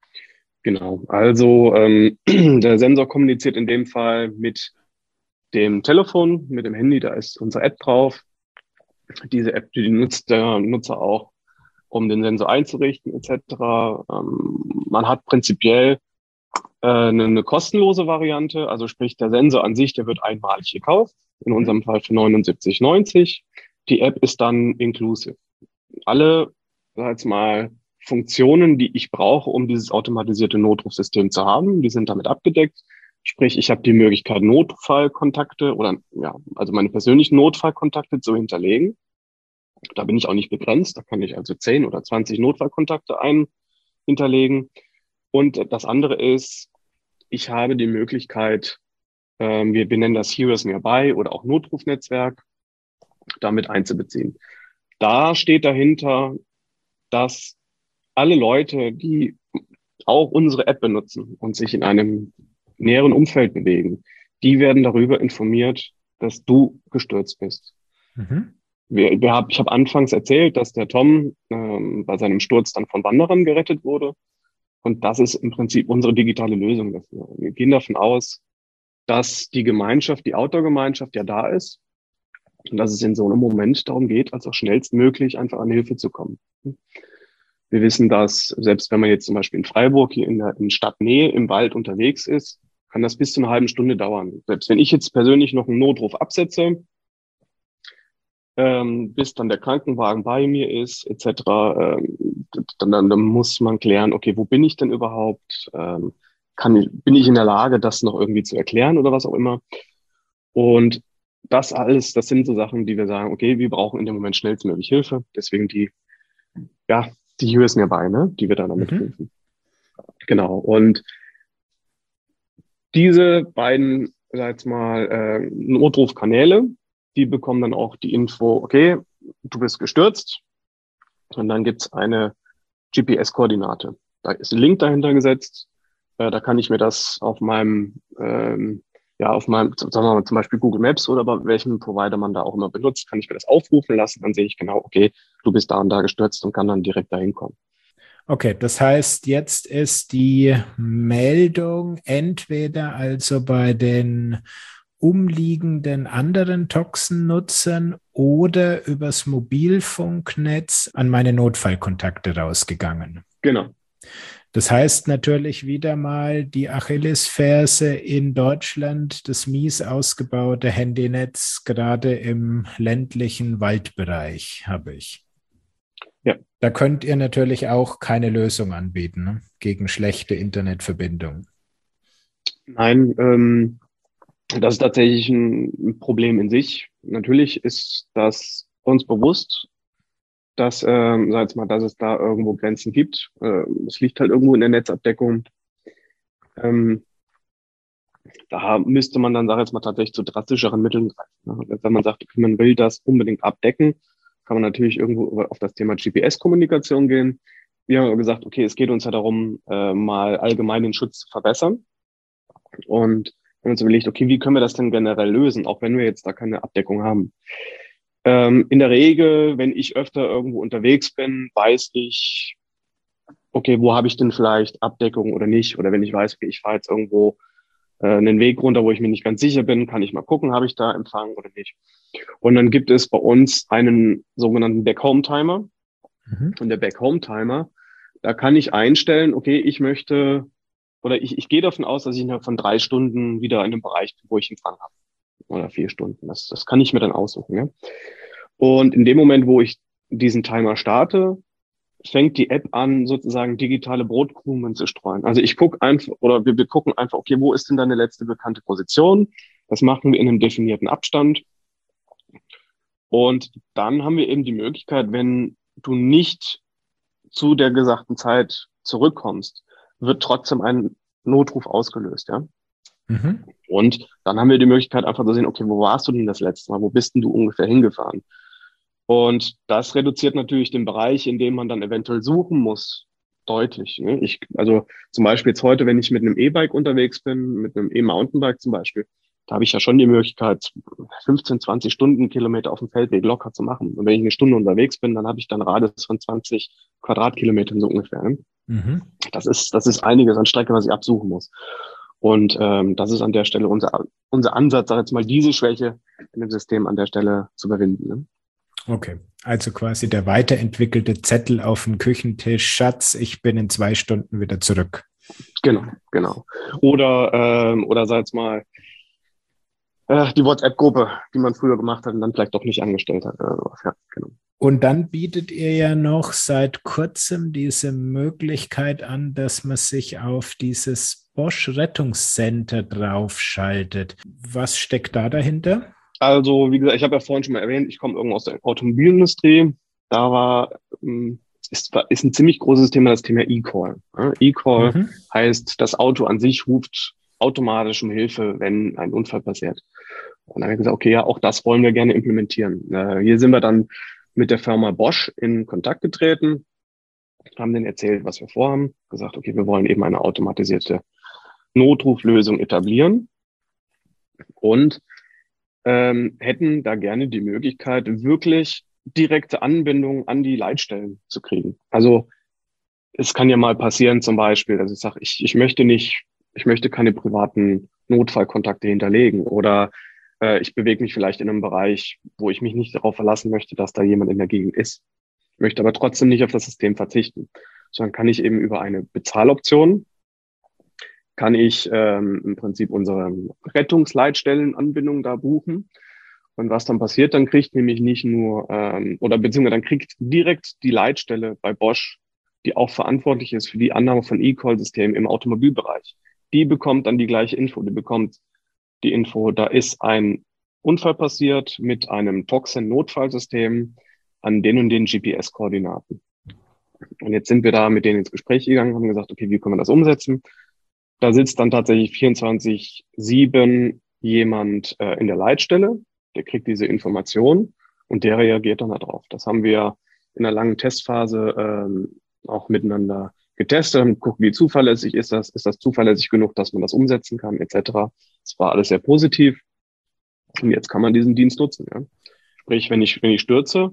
Genau, also ähm, der Sensor kommuniziert in dem Fall mit dem Telefon, mit dem Handy, da ist unsere App drauf. Diese App, die nutzt der Nutzer auch, um den Sensor einzurichten et cetera. Ähm, man hat prinzipiell äh, eine, eine kostenlose Variante, also sprich der Sensor an sich, der wird einmalig gekauft, in unserem Fall für neunundsiebzig neunzig. Die App ist dann inclusive. Alle, sag jetzt mal, Funktionen, die ich brauche, um dieses automatisierte Notrufsystem zu haben, die sind damit abgedeckt. Sprich, ich habe die Möglichkeit, Notfallkontakte oder ja, also meine persönlichen Notfallkontakte zu hinterlegen. Da bin ich auch nicht begrenzt. Da kann ich also zehn oder zwanzig Notfallkontakte ein hinterlegen. Und das andere ist, ich habe die Möglichkeit, ähm, wir benennen das Heroes Nearby oder auch Notrufnetzwerk, damit einzubeziehen. Da steht dahinter, dass alle Leute, die auch unsere App benutzen und sich in einem näheren Umfeld bewegen, die werden darüber informiert, dass du gestürzt bist. Mhm. Wir, wir hab, ich habe anfangs erzählt, dass der Tom ähm, bei seinem Sturz dann von Wanderern gerettet wurde. Und das ist im Prinzip unsere digitale Lösung dafür. Wir gehen davon aus, dass die Gemeinschaft, die Outdoor-Gemeinschaft ja da ist und dass es in so einem Moment darum geht, also schnellstmöglich einfach an Hilfe zu kommen. Wir wissen, dass selbst wenn man jetzt zum Beispiel in Freiburg hier in der in Stadtnähe im Wald unterwegs ist, kann das bis zu einer halben Stunde dauern. Selbst wenn ich jetzt persönlich noch einen Notruf absetze, ähm, bis dann der Krankenwagen bei mir ist, et cetera, ähm, dann, dann, dann muss man klären, okay, wo bin ich denn überhaupt? Ähm, kann ich, bin ich in der Lage, das noch irgendwie zu erklären oder was auch immer? Und das alles, das sind so Sachen, die wir sagen, okay, wir brauchen in dem Moment schnellstmöglich Hilfe. Deswegen die, ja, die Heroes Nearby, ne, die wir dann damit Mhm. rufen. Genau. Und diese beiden, sag jetzt mal, äh, Notrufkanäle, die bekommen dann auch die Info, okay, du bist gestürzt. Und dann gibt's eine G P S-Koordinate. Da ist ein Link dahinter gesetzt. Äh, da kann ich mir das auf meinem, ähm, ja, auf meinem, sagen wir mal zum Beispiel Google Maps oder bei welchem Provider man da auch immer benutzt, kann ich mir das aufrufen lassen. Dann sehe ich genau, okay, du bist da und da gestürzt und kann dann direkt dahin kommen. Okay, das heißt, jetzt ist die Meldung entweder also bei den umliegenden anderen Toxen-Nutzern oder übers Mobilfunknetz an meine Notfallkontakte rausgegangen. Genau. Das heißt natürlich wieder mal die Achillesferse in Deutschland, das mies ausgebaute Handynetz, gerade im ländlichen Waldbereich habe ich. Ja. Da könnt ihr natürlich auch keine Lösung anbieten, ne, gegen schlechte Internetverbindung. Nein, ähm, das ist tatsächlich ein Problem in sich. Natürlich ist das uns bewusst, dass, ähm, sag jetzt mal, dass es da irgendwo Grenzen gibt. Äh, es liegt halt irgendwo in der Netzabdeckung. Ähm, da müsste man dann, sag jetzt mal, tatsächlich zu drastischeren Mitteln greifen. Ne? Wenn man sagt, okay, man will das unbedingt abdecken, kann man natürlich irgendwo auf das Thema G P S-Kommunikation gehen. Wir haben aber gesagt, okay, es geht uns ja darum, äh, mal allgemein den Schutz zu verbessern. Und wir haben uns überlegt, okay, wie können wir das denn generell lösen, auch wenn wir jetzt da keine Abdeckung haben. Ähm, in der Regel, wenn ich öfter irgendwo unterwegs bin, weiß ich, okay, wo habe ich denn vielleicht Abdeckung oder nicht? Oder wenn ich weiß, okay, ich fahre jetzt irgendwo äh, einen Weg runter, wo ich mir nicht ganz sicher bin, kann ich mal gucken, habe ich da Empfang oder nicht. Und dann gibt es bei uns einen sogenannten Back-Home-Timer. Mhm. Und der Back-Home-Timer, da kann ich einstellen, okay, ich möchte, oder ich, ich gehe davon aus, dass ich innerhalb von drei Stunden wieder in einem Bereich bin, wo ich Empfang habe. Oder vier Stunden. Das, das kann ich mir dann aussuchen. Ja? Und in dem Moment, wo ich diesen Timer starte, fängt die App an, sozusagen digitale Brotkrumen zu streuen. Also ich gucke einfach, oder wir, wir gucken einfach, okay, wo ist denn deine letzte bekannte Position? Das machen wir in einem definierten Abstand. Und dann haben wir eben die Möglichkeit, wenn du nicht zu der gesagten Zeit zurückkommst, wird trotzdem ein Notruf ausgelöst, ja. Mhm. Und dann haben wir die Möglichkeit, einfach zu sehen, okay, wo warst du denn das letzte Mal? Wo bist denn du ungefähr hingefahren? Und das reduziert natürlich den Bereich, in dem man dann eventuell suchen muss, deutlich. Ne? Ich, also zum Beispiel jetzt heute, wenn ich mit einem E-Bike unterwegs bin, mit einem E-Mountainbike zum Beispiel, da habe ich ja schon die Möglichkeit, fünfzehn, zwanzig Stundenkilometer auf dem Feldweg locker zu machen. Und wenn ich eine Stunde unterwegs bin, dann habe ich dann einen Radius von zwanzig Quadratkilometern so ungefähr. Ne? Mhm. Das ist, das ist einiges an Strecke, was ich absuchen muss. Und ähm, das ist an der Stelle unser, unser Ansatz, sag jetzt mal, diese Schwäche in dem System an der Stelle zu überwinden. Ne? Okay, also quasi der weiterentwickelte Zettel auf dem Küchentisch, Schatz, ich bin in zwei Stunden wieder zurück. Genau, genau. Oder, ähm, oder sag jetzt mal, äh, die WhatsApp-Gruppe, die man früher gemacht hat und dann vielleicht doch nicht angestellt hat. Oder sowas. Ja, genau. Und dann bietet ihr ja noch seit kurzem diese Möglichkeit an, dass man sich auf dieses Bosch Rettungscenter draufschaltet. Was steckt da dahinter? Also, wie gesagt, ich habe ja vorhin schon mal erwähnt, ich komme irgendwo aus der Automobilindustrie. Da war, ist, ist ein ziemlich großes Thema, das Thema E-Call. E-Call mhm. heißt, das Auto an sich ruft automatisch um Hilfe, wenn ein Unfall passiert. Und dann habe ich gesagt, okay, ja, auch das wollen wir gerne implementieren. Hier sind wir dann mit der Firma Bosch in Kontakt getreten, haben denen erzählt, was wir vorhaben, gesagt, okay, wir wollen eben eine automatisierte Notruflösung etablieren und ähm, hätten da gerne die Möglichkeit, wirklich direkte Anbindung an die Leitstellen zu kriegen. Also es kann ja mal passieren zum Beispiel, dass ich sage, ich, ich möchte nicht, ich möchte keine privaten Notfallkontakte hinterlegen oder äh, ich bewege mich vielleicht in einem Bereich, wo ich mich nicht darauf verlassen möchte, dass da jemand in der Gegend ist. Ich möchte aber trotzdem nicht auf das System verzichten, sondern kann ich eben über eine Bezahloption kann ich ähm, im Prinzip unsere Rettungsleitstellenanbindung da buchen. Und was dann passiert, dann kriegt nämlich nicht nur, ähm, oder beziehungsweise dann kriegt direkt die Leitstelle bei Bosch, die auch verantwortlich ist für die Annahme von E-Call-Systemen im Automobilbereich, die bekommt dann die gleiche Info. Die bekommt die Info, da ist ein Unfall passiert mit einem Toxin-Notfallsystem an den und den G P S-Koordinaten. Und jetzt sind wir da mit denen ins Gespräch gegangen, haben gesagt, okay, wie können wir das umsetzen? Da sitzt dann tatsächlich vierundzwanzig sieben jemand äh, in der Leitstelle, der kriegt diese Information und der reagiert dann darauf. Das haben wir in einer langen Testphase ähm, auch miteinander getestet, haben geguckt, wie zuverlässig ist das, ist das zuverlässig genug, dass man das umsetzen kann, et cetera. Das war alles sehr positiv und jetzt kann man diesen Dienst nutzen. Ja. Sprich, wenn ich, wenn ich stürze,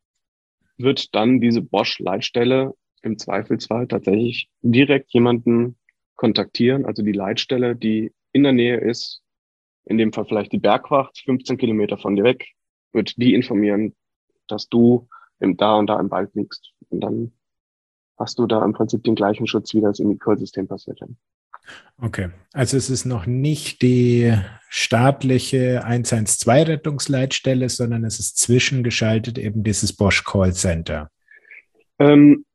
wird dann diese Bosch-Leitstelle im Zweifelsfall tatsächlich direkt jemanden kontaktieren, also die Leitstelle, die in der Nähe ist, in dem Fall vielleicht die Bergwacht, fünfzehn Kilometer von dir weg, wird die informieren, dass du im, da und da im Wald liegst. Und dann hast du da im Prinzip den gleichen Schutz, wie das im E-Call-System passiert. Okay, also es ist noch nicht die staatliche eins eins zwei Rettungsleitstelle, sondern es ist zwischengeschaltet eben dieses Bosch Call Center. Ähm,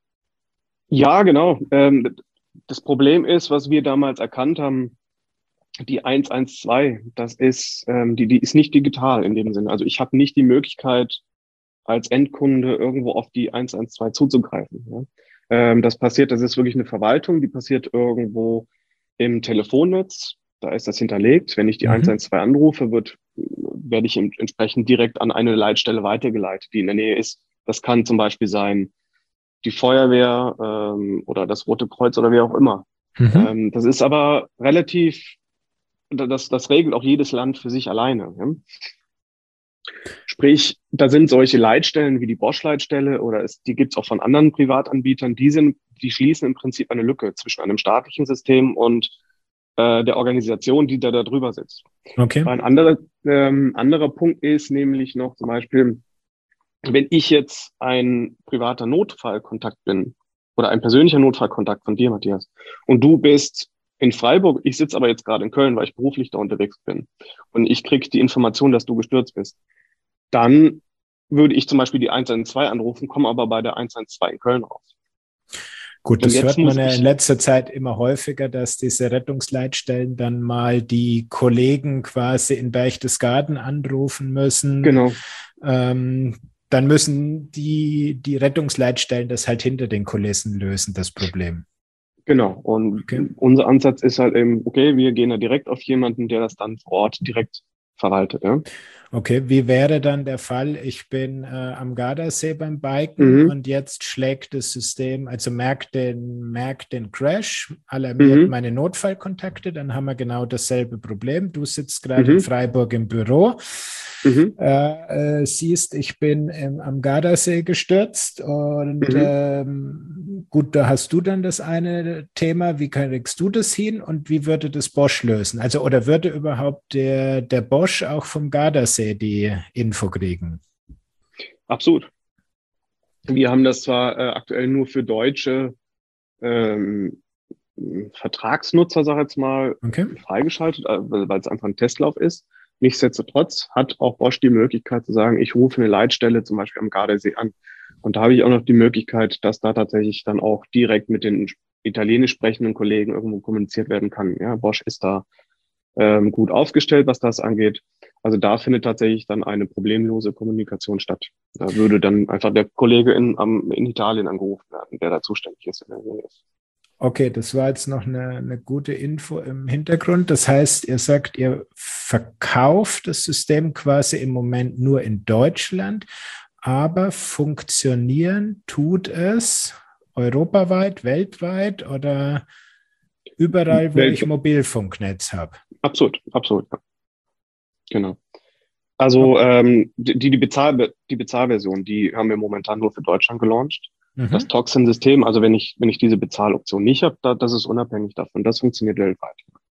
ja, genau. Ähm, Das Problem ist, was wir damals erkannt haben, die eins eins zwei, das ist, ähm, die, die ist nicht digital in dem Sinne. Also ich habe nicht die Möglichkeit, als Endkunde irgendwo auf die eins eins zwei zuzugreifen. Ja. Ähm, das passiert, das ist wirklich eine Verwaltung, die passiert irgendwo im Telefonnetz. Da ist das hinterlegt. Wenn ich die mhm. eins eins zwei anrufe, wird, werde ich entsprechend direkt an eine Leitstelle weitergeleitet, die in der Nähe ist. Das kann zum Beispiel sein, die Feuerwehr ähm, oder das Rote Kreuz oder wer auch immer. Mhm. Ähm, das ist aber relativ, das, das regelt auch jedes Land für sich alleine. Ja? Sprich, da sind solche Leitstellen wie die Bosch-Leitstelle oder es, die gibt's auch von anderen Privatanbietern, die sind, die schließen im Prinzip eine Lücke zwischen einem staatlichen System und äh, der Organisation, die da, da drüber sitzt. Okay. Ein anderer, ähm, anderer Punkt ist nämlich noch zum Beispiel, wenn ich jetzt ein privater Notfallkontakt bin oder ein persönlicher Notfallkontakt von dir, Matthias, und du bist in Freiburg, ich sitze aber jetzt gerade in Köln, weil ich beruflich da unterwegs bin und ich kriege die Information, dass du gestürzt bist, dann würde ich zum Beispiel die eins eins zwei anrufen, komme aber bei der eins eins zwei in Köln raus. Gut, Und das jetzt hört muss man ja ich- in letzter Zeit immer häufiger, dass diese Rettungsleitstellen dann mal die Kollegen quasi in Berchtesgaden anrufen müssen. Genau. Ähm, dann müssen die, die Rettungsleitstellen das halt hinter den Kulissen lösen, das Problem. Genau. Und Okay. unser Ansatz ist halt eben, okay, wir gehen da direkt auf jemanden, der das dann vor Ort direkt verwaltet. Ja? Okay, wie wäre dann der Fall? Ich bin äh, am Gardasee beim Biken Mhm. und jetzt schlägt das System, also merkt den, merkt den Crash, alarmiert Mhm. meine Notfallkontakte, dann haben wir genau dasselbe Problem. Du sitzt gerade in Mhm. Freiburg im Büro, Mhm. äh, äh, siehst, ich bin im, am Gardasee gestürzt und Mhm. ähm, gut, da hast du dann das eine Thema, wie kriegst du das hin und wie würde das Bosch lösen? Also oder würde überhaupt der, der Bosch auch vom Gardasee die Info kriegen? Absolut. Wir haben das zwar äh, aktuell nur für deutsche ähm, Vertragsnutzer, sag ich jetzt mal, Okay. freigeschaltet, äh, weil es einfach ein Testlauf ist. Nichtsdestotrotz hat auch Bosch die Möglichkeit zu sagen, ich rufe eine Leitstelle zum Beispiel am Gardasee an. Und da habe ich auch noch die Möglichkeit, dass da tatsächlich dann auch direkt mit den italienisch sprechenden Kollegen irgendwo kommuniziert werden kann. Ja, Bosch ist da ähm, gut aufgestellt, was das angeht. Also da findet tatsächlich dann eine problemlose Kommunikation statt. Da würde dann einfach der Kollege in, am, in Italien angerufen werden, der da zuständig ist. In der Nähe ist. Okay, das war jetzt noch eine, eine gute Info im Hintergrund. Das heißt, ihr sagt, ihr verkauft das System quasi im Moment nur in Deutschland, aber funktionieren tut es europaweit, weltweit oder überall, wo Welt- ich Mobilfunknetz habe? Absolut, absolut. Ja. Genau. Also ähm, die, die, Bezahl, die Bezahlversion, die haben wir momentan nur für Deutschland gelauncht. Mhm. Das Toxin-System, also wenn ich, wenn ich diese Bezahloption nicht habe, da, das ist unabhängig davon. Das funktioniert weltweit.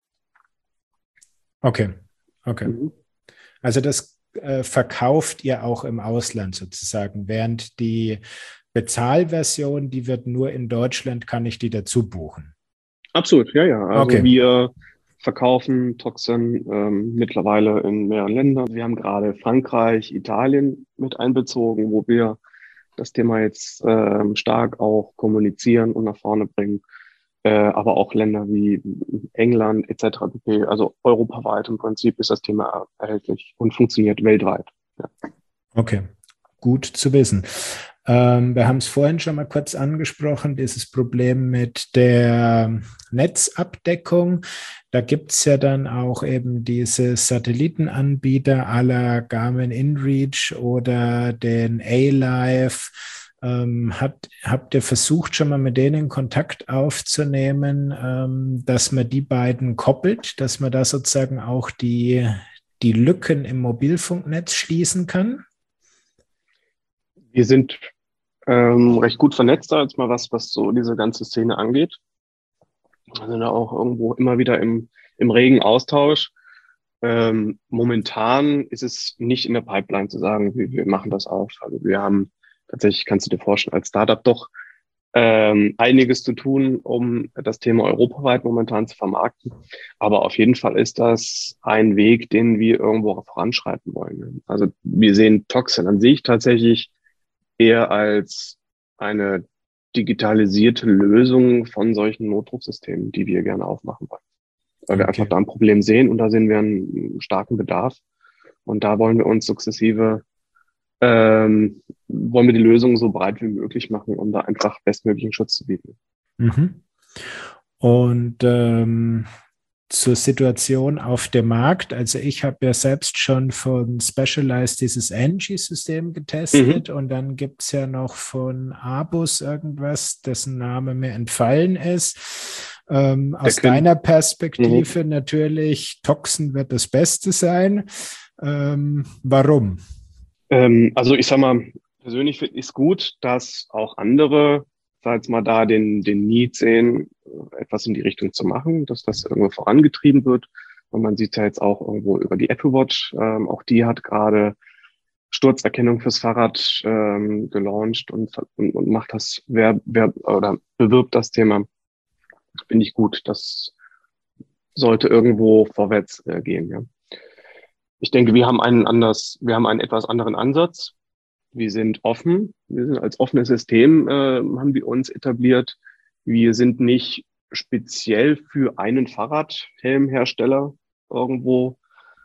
Okay, okay. Mhm. Also das äh, verkauft ihr auch im Ausland sozusagen, während die Bezahlversion, die wird nur in Deutschland, kann ich die dazu buchen. Absolut, ja, ja. Also Okay. wir verkaufen Toxin ähm, mittlerweile in mehreren Ländern. Wir haben gerade Frankreich, Italien mit einbezogen, wo wir das Thema jetzt ähm, stark auch kommunizieren und nach vorne bringen. Äh, aber auch Länder wie England et cetera pp. Also europaweit im Prinzip ist das Thema erhältlich und funktioniert weltweit. Ja. Okay, gut zu wissen. Ähm, wir haben es vorhin schon mal kurz angesprochen, dieses Problem mit der Netzabdeckung. Da gibt es ja dann auch eben diese Satellitenanbieter à la Garmin InReach oder den A-Live. Ähm, habt, habt ihr versucht, schon mal mit denen Kontakt aufzunehmen, ähm, dass man die beiden koppelt, dass man da sozusagen auch die, die Lücken im Mobilfunknetz schließen kann? Wir sind ähm, recht gut vernetzt, als mal was, was so diese ganze Szene angeht. Wir sind da auch irgendwo immer wieder im, im regen Austausch. Ähm, momentan ist es nicht in der Pipeline zu sagen, wir, wir machen das auf. Also wir haben tatsächlich, kannst du dir vorstellen, als Startup doch ähm, einiges zu tun, um das Thema europaweit momentan zu vermarkten. Aber auf jeden Fall ist das ein Weg, den wir irgendwo voranschreiten wollen. Also wir sehen Toxin an sich tatsächlich eher als eine digitalisierte Lösung von solchen Notrufsystemen, die wir gerne aufmachen wollen. Weil wir Okay. einfach da ein Problem sehen und da sehen wir einen starken Bedarf. Und da wollen wir uns sukzessive, ähm, wollen wir die Lösung so breit wie möglich machen, um da einfach bestmöglichen Schutz zu bieten. Mhm. Und ähm, zur Situation auf dem Markt. Also ich habe ja selbst schon von Specialized dieses Angie-System getestet Mhm. und dann gibt es ja noch von Abus irgendwas, dessen Name mir entfallen ist. Ähm, aus Quinn. deiner Perspektive natürlich, Toxin wird das Beste sein. Ähm, warum? Ähm, also ich sag mal, persönlich finde ich es gut, dass auch andere, sag jetzt mal, da den, den Need sehen, etwas in die Richtung zu machen, dass das irgendwo vorangetrieben wird. Und man sieht ja jetzt auch irgendwo über die Apple Watch, ähm, auch die hat gerade Sturzerkennung fürs Fahrrad ähm, gelauncht und, und, und macht das, wer, wer oder bewirbt das Thema. Finde ich gut. Das sollte irgendwo vorwärts äh, gehen. Ja. Ich denke, wir haben einen anders, wir haben einen etwas anderen Ansatz. Wir sind offen. Wir sind als offenes System, äh, haben wir uns etabliert. Wir sind nicht speziell für einen Fahrradhelmhersteller irgendwo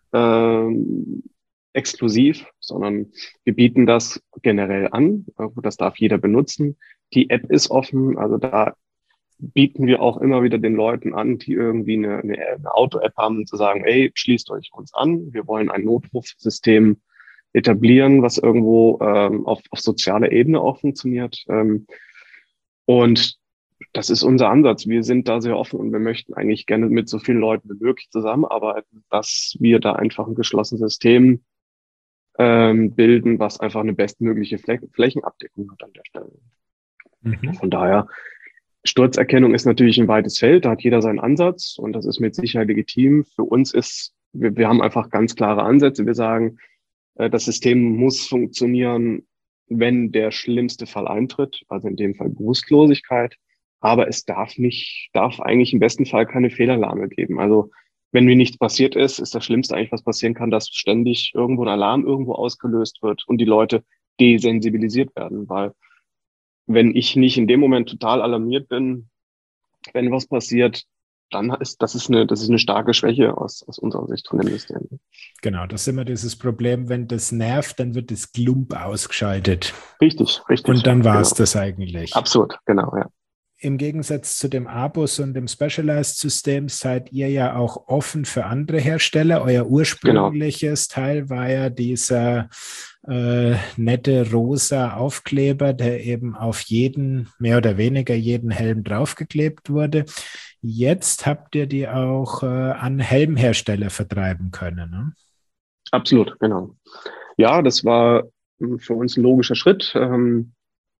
ähm, exklusiv, sondern wir bieten das generell an. Das darf jeder benutzen. Die App ist offen, also da bieten wir auch immer wieder den Leuten an, die irgendwie eine, eine, eine Auto-App haben, zu sagen, ey, schließt euch uns an. Wir wollen ein Notrufsystem etablieren, was irgendwo ähm, auf, auf sozialer Ebene auch funktioniert. Ähm, und das ist unser Ansatz. Wir sind da sehr offen und wir möchten eigentlich gerne mit so vielen Leuten wie möglich zusammenarbeiten, dass wir da einfach ein geschlossenes System ähm, bilden, was einfach eine bestmögliche Fläch- Flächenabdeckung hat an der Stelle. Mhm. Von daher, Sturzerkennung ist natürlich ein weites Feld, da hat jeder seinen Ansatz und das ist mit Sicherheit legitim. Für uns ist, wir, wir haben einfach ganz klare Ansätze. Wir sagen, äh, das System muss funktionieren, wenn der schlimmste Fall eintritt, also in dem Fall Bewusstlosigkeit. Aber es darf nicht, darf eigentlich im besten Fall keine Fehlalarme geben. Also wenn mir nichts passiert ist, ist das Schlimmste eigentlich, was passieren kann, dass ständig irgendwo ein Alarm irgendwo ausgelöst wird und die Leute desensibilisiert werden. Weil wenn ich nicht in dem Moment total alarmiert bin, wenn was passiert, dann ist das ist eine, das ist eine starke Schwäche aus, aus unserer Sicht von dem System. Genau, das ist immer dieses Problem, wenn das nervt, dann wird das Glump ausgeschaltet. Richtig, richtig. Und dann war es genau. das eigentlich. Absolut, genau, ja. Im Gegensatz zu dem Abus und dem Specialized-System seid ihr ja auch offen für andere Hersteller. Euer ursprüngliches genau. Teil war ja dieser äh, nette rosa Aufkleber, der eben auf jeden, mehr oder weniger jeden Helm draufgeklebt wurde. Jetzt habt ihr die auch äh, an Helmhersteller vertreiben können, ne? Absolut, genau. Ja, das war für uns ein logischer Schritt. Ähm,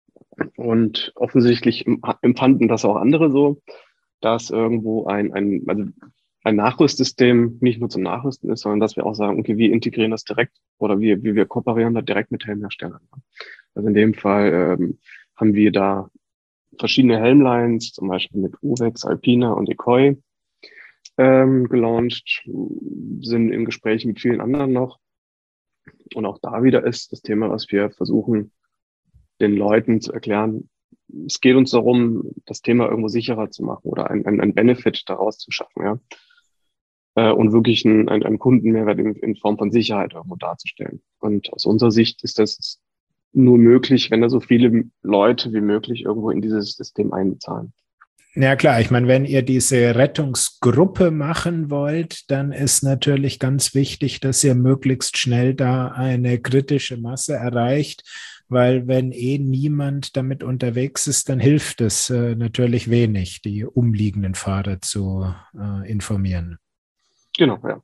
Und offensichtlich empfanden das auch andere so, dass irgendwo ein, ein, also ein Nachrüstsystem nicht nur zum Nachrüsten ist, sondern dass wir auch sagen, okay, wir integrieren das direkt oder wir, wir, wir kooperieren da direkt mit Helmherstellern. Also in dem Fall ähm, haben wir da verschiedene Helmlines, zum Beispiel mit Uvex, Alpina und Ekoi ähm, gelauncht, sind im Gespräch mit vielen anderen noch. Und auch da wieder ist das Thema, was wir versuchen, den Leuten zu erklären, es geht uns darum, das Thema irgendwo sicherer zu machen oder ein, ein, ein Benefit daraus zu schaffen, ja. Äh, und wirklich einen, einen Kundenmehrwert in, in Form von Sicherheit irgendwo darzustellen. Und aus unserer Sicht ist das nur möglich, wenn da so viele Leute wie möglich irgendwo in dieses System einbezahlen. Ja klar, ich meine, wenn ihr diese Rettungsgruppe machen wollt, dann ist natürlich ganz wichtig, dass ihr möglichst schnell da eine kritische Masse erreicht, weil wenn eh niemand damit unterwegs ist, dann hilft es äh, natürlich wenig, die umliegenden Fahrer zu äh, informieren. Genau, ja.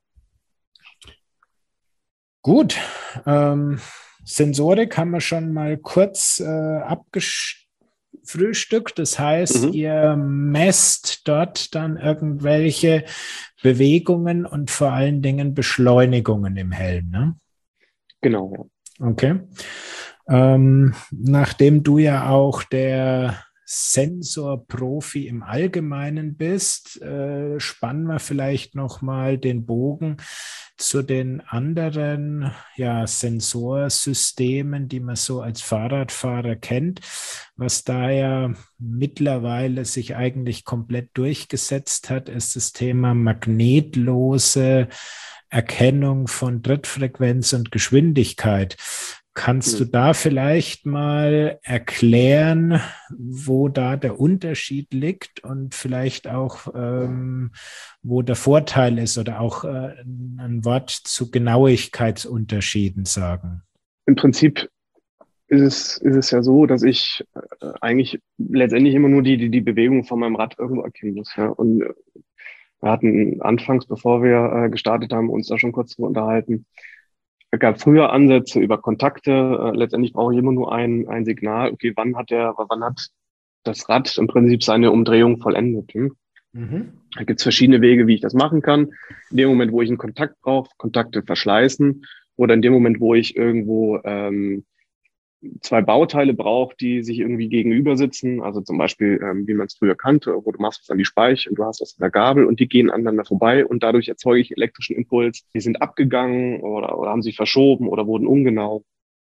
Gut, ähm, Sensorik haben wir schon mal kurz äh, abgefrühstückt. Das heißt, mhm. ihr messt dort dann irgendwelche Bewegungen und vor allen Dingen Beschleunigungen im Helm, ne? Genau, ja. Okay. Ähm, nachdem du ja auch der Sensorprofi im Allgemeinen bist, äh, spannen wir vielleicht nochmal den Bogen zu den anderen ja, Sensorsystemen, die man so als Fahrradfahrer kennt, was da ja mittlerweile sich eigentlich komplett durchgesetzt hat, ist das Thema magnetlose Erkennung von Trittfrequenz und Geschwindigkeit. Kannst du da vielleicht mal erklären, wo da der Unterschied liegt und vielleicht auch, ähm, wo der Vorteil ist oder auch äh, ein Wort zu Genauigkeitsunterschieden sagen? Im Prinzip ist es, ist es ja so, dass ich äh, eigentlich letztendlich immer nur die, die, die Bewegung von meinem Rad irgendwo erkennen muss. Ja? Und wir hatten anfangs, bevor wir äh, gestartet haben, uns da schon kurz drüber unterhalten. Es gab früher Ansätze über Kontakte. Äh, letztendlich brauche ich immer nur ein, ein Signal. Okay, wann hat der, wann hat das Rad im Prinzip seine Umdrehung vollendet. Hm? Mhm. Da gibt es verschiedene Wege, wie ich das machen kann. In dem Moment, wo ich einen Kontakt brauche, Kontakte verschleißen, oder in dem Moment, wo ich irgendwo ähm, zwei Bauteile brauche, die sich irgendwie gegenüber sitzen, also zum Beispiel, ähm, wie man es früher kannte, wo du machst was an die Speiche und du hast was an der Gabel und die gehen aneinander vorbei und dadurch erzeuge ich elektrischen Impuls. Die sind abgegangen oder, oder haben sich verschoben oder wurden ungenau.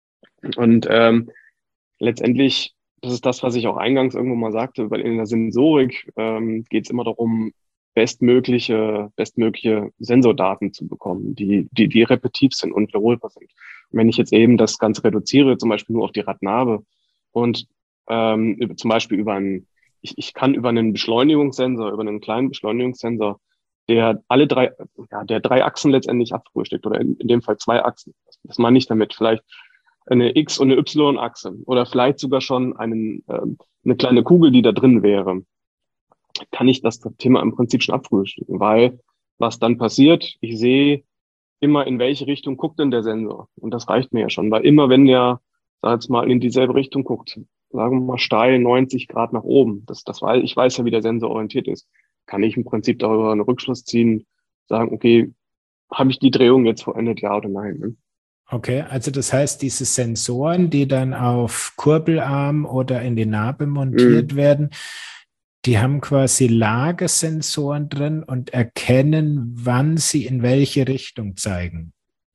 Und ähm, letztendlich, das ist das, was ich auch eingangs irgendwo mal sagte, weil in der Sensorik ähm, geht es immer darum, bestmögliche, bestmögliche Sensordaten zu bekommen, die, die, die repetitiv sind und wiederholbar sind. Und wenn ich jetzt eben das Ganze reduziere, zum Beispiel nur auf die Radnabe und ähm, zum Beispiel über einen, ich, ich kann über einen Beschleunigungssensor, über einen kleinen Beschleunigungssensor, der alle drei, ja, der drei Achsen letztendlich abfrühstückt oder in, in dem Fall zwei Achsen. Das, das meine ich damit. Vielleicht eine X- und eine Y-Achse oder vielleicht sogar schon einen, äh, eine kleine Kugel, die da drin wäre, kann ich das Thema im Prinzip schon abfrühstücken, weil was dann passiert, ich sehe immer, in welche Richtung guckt denn der Sensor. Und das reicht mir ja schon, weil immer, wenn der, sag jetzt mal, in dieselbe Richtung guckt, sagen wir mal steil neunzig Grad nach oben, das, das weiß, ich weiß ja, wie der Sensor orientiert ist, kann ich im Prinzip darüber einen Rückschluss ziehen, sagen, okay, habe ich die Drehung jetzt vollendet, ja oder nein? Ne? Okay, also das heißt, diese Sensoren, die dann auf Kurbelarm oder in die Narbe montiert Mhm. werden, die haben quasi Lagesensoren drin und erkennen, wann sie in welche Richtung zeigen.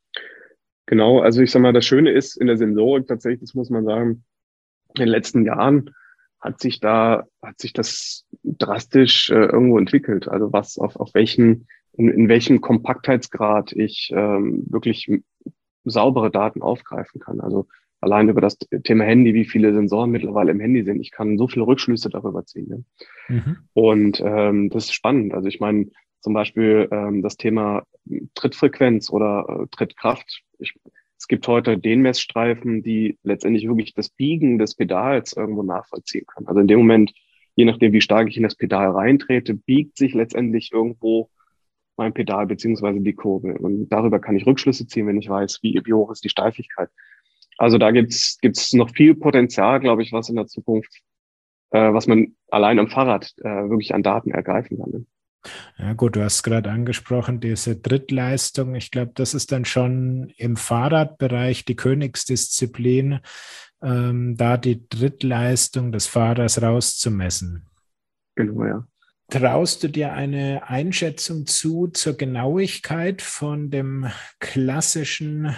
Genau, also ich sag mal, das Schöne ist in der Sensorik tatsächlich, das muss man sagen, in den letzten Jahren hat sich da, hat sich das drastisch äh, irgendwo entwickelt. Also was auf, auf welchen, in, in welchem Kompaktheitsgrad ich ähm, wirklich saubere Daten aufgreifen kann. Also allein über das Thema Handy, wie viele Sensoren mittlerweile im Handy sind. Ich kann so viele Rückschlüsse darüber ziehen. Ne? Mhm. Und ähm, das ist spannend. Also ich meine, zum Beispiel ähm, das Thema Trittfrequenz oder äh, Trittkraft. Ich, es gibt heute den Messstreifen, die letztendlich wirklich das Biegen des Pedals irgendwo nachvollziehen können. Also in dem Moment, je nachdem, wie stark ich in das Pedal reintrete, biegt sich letztendlich irgendwo mein Pedal beziehungsweise die Kurbel. Und darüber kann ich Rückschlüsse ziehen, wenn ich weiß, wie, wie hoch ist die Steifigkeit. Also da gibt's gibt's noch viel Potenzial, glaube ich, was in der Zukunft, äh, was man allein am Fahrrad äh, wirklich an Daten ergreifen kann. Ne? Ja gut, du hast gerade angesprochen, diese Drittleistung. Ich glaube, das ist dann schon im Fahrradbereich die Königsdisziplin, ähm, da die Drittleistung des Fahrers rauszumessen. Genau, ja. Traust du dir eine Einschätzung zu zur Genauigkeit von dem klassischen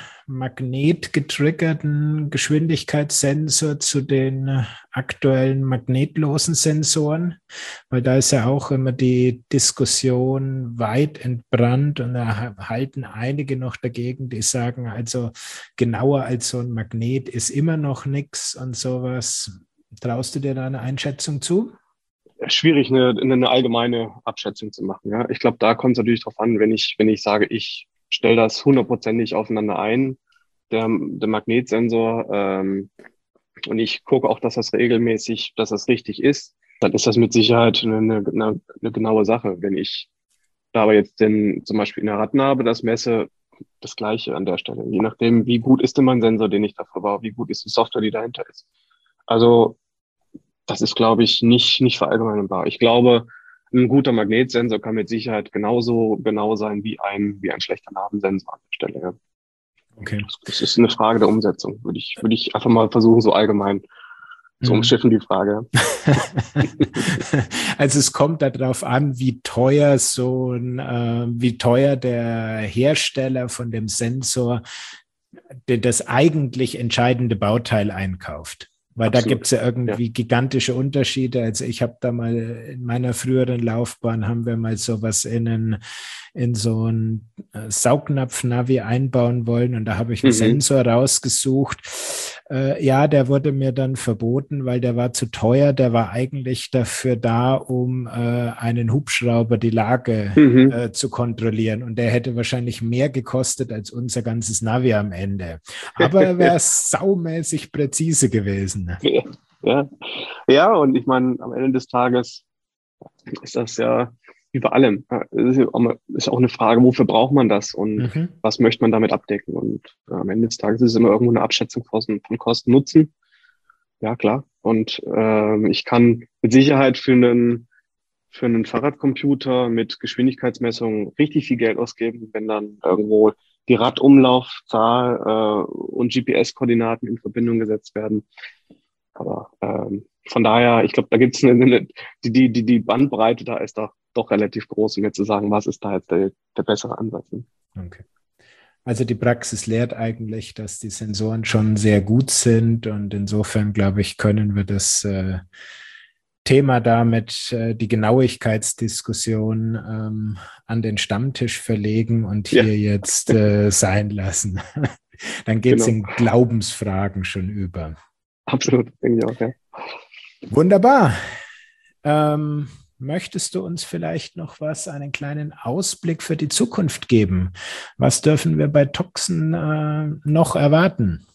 magnetgetriggerten Geschwindigkeitssensor zu den aktuellen magnetlosen Sensoren? Weil da ist ja auch immer die Diskussion weit entbrannt und da halten einige noch dagegen, die sagen, also genauer als so ein Magnet ist immer noch nichts und sowas. Traust du dir da eine Einschätzung zu? Schwierig, eine, eine allgemeine Abschätzung zu machen. Ja, ich glaube, da kommt es natürlich drauf an, wenn ich, wenn ich sage, ich stelle das hundertprozentig aufeinander ein, der, der Magnetsensor, ähm, und ich gucke auch, dass das regelmäßig, dass das richtig ist, dann ist das mit Sicherheit eine, eine, eine genaue Sache. Wenn ich da aber jetzt den, zum Beispiel in der Radnabe das messe, das Gleiche an der Stelle. Je nachdem, wie gut ist denn mein Sensor, den ich da verbaue, wie gut ist die Software, die dahinter ist. Also das ist, glaube ich, nicht, nicht verallgemeinerbar. Ich glaube, ein guter Magnetsensor kann mit Sicherheit genauso genau sein wie ein, wie ein schlechter Nabensensor an der Stelle. Ja. Okay. Das ist eine Frage der Umsetzung, würde ich, würde ich einfach mal versuchen, so allgemein zu umschiffen, die Frage. Also es kommt darauf an, wie teuer so ein, äh, wie teuer der Hersteller von dem Sensor das eigentlich entscheidende Bauteil einkauft. Weil Absolut. Da gibt es ja irgendwie ja. gigantische Unterschiede. Also ich habe da mal in meiner früheren Laufbahn haben wir mal sowas in, einen, in so ein Saugnapf-Navi einbauen wollen und da habe ich einen mhm. Sensor rausgesucht. Äh, ja, der wurde mir dann verboten, weil der war zu teuer. Der war eigentlich dafür da, um äh, einen Hubschrauber die Lage mhm. äh, zu kontrollieren und der hätte wahrscheinlich mehr gekostet als unser ganzes Navi am Ende. Aber er wäre saumäßig präzise gewesen. Ja, ja. ja, und ich meine, am Ende des Tages ist das ja wie bei allem. Es ist auch eine Frage, wofür braucht man das und mhm. was möchte man damit abdecken? Und am Ende des Tages ist es immer irgendwo eine Abschätzung von Kosten-Nutzen. Ja, klar. Und ähm, ich kann mit Sicherheit für einen, für einen Fahrradcomputer mit Geschwindigkeitsmessung richtig viel Geld ausgeben, wenn dann irgendwo die Radumlaufzahl äh, und G P S-Koordinaten in Verbindung gesetzt werden. Aber ähm, von daher, ich glaube, da gibt es eine, eine, die, die, die, die Bandbreite, da ist doch, doch relativ groß, um jetzt zu sagen, was ist da jetzt der, der bessere Ansatz. Okay. Also die Praxis lehrt eigentlich, dass die Sensoren schon sehr gut sind und insofern, glaube ich, können wir das äh, Thema damit, äh, die Genauigkeitsdiskussion ähm, an den Stammtisch verlegen und hier ja. jetzt äh, sein lassen. Dann geht es genau. in Glaubensfragen schon über. Absolut, denke ich auch, ja. Wunderbar. Ähm, Möchtest du uns vielleicht noch was, einen kleinen Ausblick für die Zukunft geben? Was dürfen wir bei Toxen äh, noch erwarten?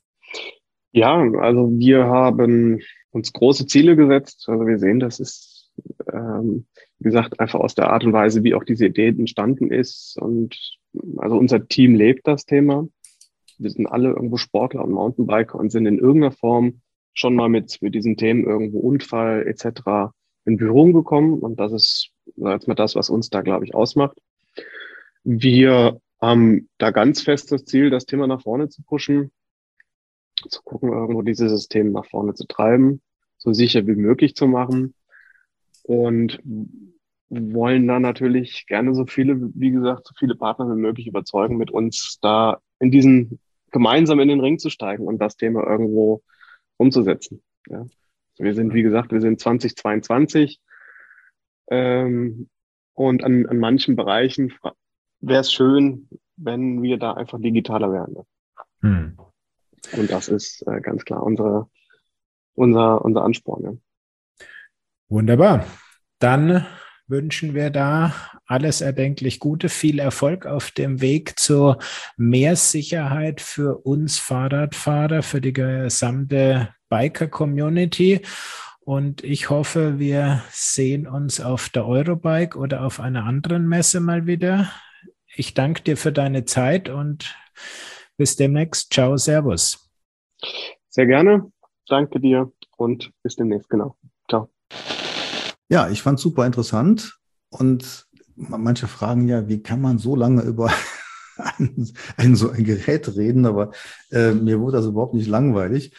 Ja, also wir haben uns große Ziele gesetzt. Also wir sehen, das ist, ähm, wie gesagt, einfach aus der Art und Weise, wie auch diese Idee entstanden ist. Und also unser Team lebt das Thema. Wir sind alle irgendwo Sportler und Mountainbiker und sind in irgendeiner Form schon mal mit, mit diesen Themen irgendwo Unfall et cetera in Berührung gekommen. Und das ist jetzt mal das, was uns da, glaube ich, ausmacht. Wir haben da ganz fest das Ziel, das Thema nach vorne zu pushen, zu gucken, irgendwo dieses System nach vorne zu treiben, so sicher wie möglich zu machen. Und wollen da natürlich gerne so viele, wie gesagt, so viele Partner wie möglich überzeugen, mit uns da in diesen gemeinsam in den Ring zu steigen und das Thema irgendwo umzusetzen. Ja. Wir sind, wie gesagt, wir sind zwanzig zweiundzwanzig ähm, und an, an manchen Bereichen wäre es schön, wenn wir da einfach digitaler wären. Hm. Und das ist äh, ganz klar unsere, unser, unser Ansporn. Ja. Wunderbar. Dann wünschen wir da alles erdenklich Gute, viel Erfolg auf dem Weg zur mehr Sicherheit für uns Fahrradfahrer, für die gesamte Biker-Community. Und ich hoffe, wir sehen uns auf der Eurobike oder auf einer anderen Messe mal wieder. Ich danke dir für deine Zeit und bis demnächst. Ciao, servus. Sehr gerne. Danke dir und bis demnächst. Genau. Ciao. Ja, ich fand es super interessant und manche fragen ja, wie kann man so lange über ein, ein so ein Gerät reden, aber äh, mir wurde das überhaupt nicht langweilig.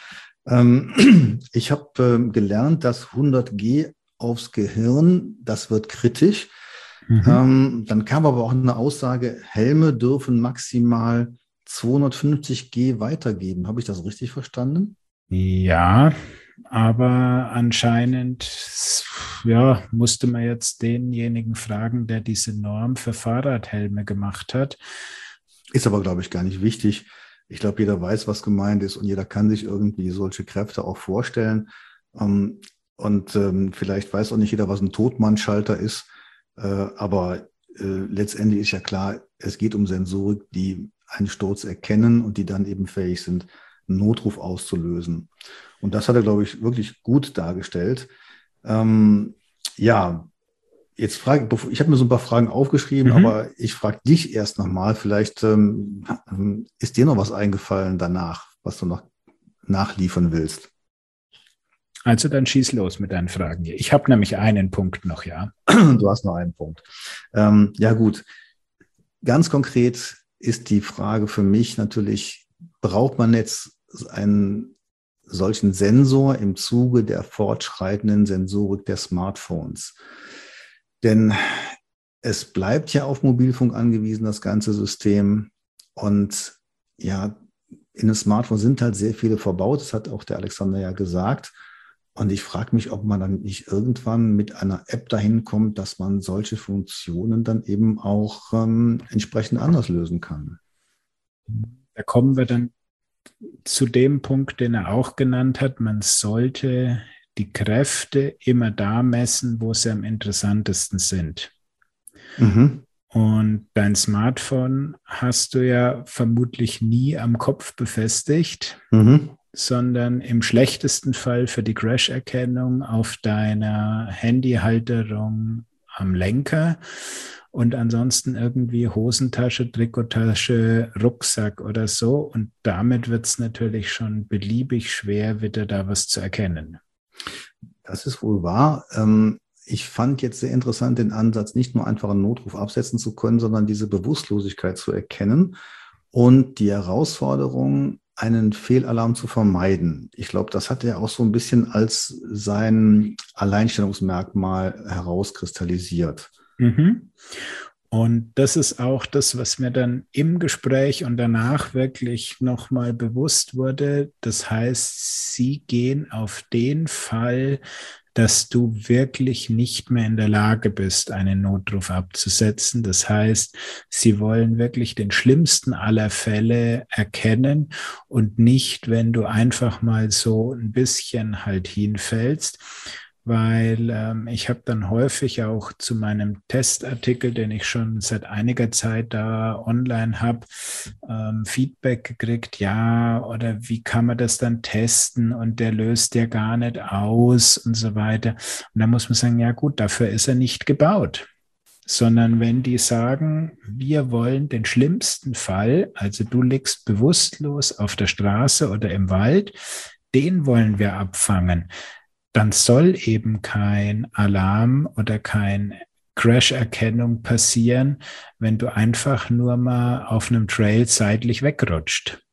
Ähm, ich habe äh, gelernt, dass hundert G aufs Gehirn, das wird kritisch. Mhm. Ähm, dann kam aber auch eine Aussage, Helme dürfen maximal zweihundertfünfzig G weitergeben. Habe ich das richtig verstanden? Ja, aber anscheinend ja, musste man jetzt denjenigen fragen, der diese Norm für Fahrradhelme gemacht hat. Ist aber, glaube ich, gar nicht wichtig. Ich glaube, jeder weiß, was gemeint ist und jeder kann sich irgendwie solche Kräfte auch vorstellen. Und vielleicht weiß auch nicht jeder, was ein Totmannschalter ist. Aber letztendlich ist ja klar, es geht um Sensorik, die einen Sturz erkennen und die dann eben fähig sind, einen Notruf auszulösen. Und das hat er, glaube ich, wirklich gut dargestellt. Ähm, ja, jetzt frage ich, ich habe mir so ein paar Fragen aufgeschrieben, mhm. aber ich frage dich erst nochmal, vielleicht ähm, ist dir noch was eingefallen danach, was du noch nachliefern willst? Also dann schieß los mit deinen Fragen hier. Ich habe nämlich einen Punkt noch, ja. Du hast noch einen Punkt. Ähm, ja gut, ganz konkret ist die Frage für mich natürlich, braucht man jetzt einen solchen Sensor im Zuge der fortschreitenden Sensorik der Smartphones? Denn es bleibt ja auf Mobilfunk angewiesen, das ganze System. Und ja, in einem Smartphone sind halt sehr viele verbaut. Das hat auch der Alexander ja gesagt. Und ich frage mich, ob man dann nicht irgendwann mit einer App dahin kommt, dass man solche Funktionen dann eben auch ähm, entsprechend anders lösen kann. Da kommen wir dann zu dem Punkt, den er auch genannt hat. Man sollte die Kräfte immer da messen, wo sie am interessantesten sind. Mhm. Und dein Smartphone hast du ja vermutlich nie am Kopf befestigt, mhm. sondern im schlechtesten Fall für die Crash-Erkennung auf deiner Handyhalterung am Lenker. und ansonsten irgendwie Hosentasche, Trikottasche, Rucksack oder so. Und damit wird es natürlich schon beliebig schwer, wieder da was zu erkennen. Das ist wohl wahr. Ähm Ich fand jetzt sehr interessant den Ansatz, nicht nur einfach einen Notruf absetzen zu können, sondern diese Bewusstlosigkeit zu erkennen und die Herausforderung, einen Fehlalarm zu vermeiden. Ich glaube, das hat er auch so ein bisschen als sein Alleinstellungsmerkmal herauskristallisiert. Mhm. Und das ist auch das, was mir dann im Gespräch und danach wirklich nochmal bewusst wurde. Das heißt, Sie gehen auf den Fall, dass du wirklich nicht mehr in der Lage bist, einen Notruf abzusetzen. Das heißt, Sie wollen wirklich den schlimmsten aller Fälle erkennen und nicht, wenn du einfach mal so ein bisschen halt hinfällst. Weil ähm, ich habe dann häufig auch zu meinem Testartikel, den ich schon seit einiger Zeit da online habe, ähm, Feedback gekriegt, ja, oder wie kann man das dann testen und der löst ja gar nicht aus und so weiter. Und da muss man sagen, ja gut, dafür ist er nicht gebaut. Sondern wenn die sagen, wir wollen den schlimmsten Fall, also du liegst bewusstlos auf der Straße oder im Wald, den wollen wir abfangen, dann soll eben kein Alarm oder kein Crash-Erkennung passieren, wenn du einfach nur mal auf einem Trail seitlich wegrutscht.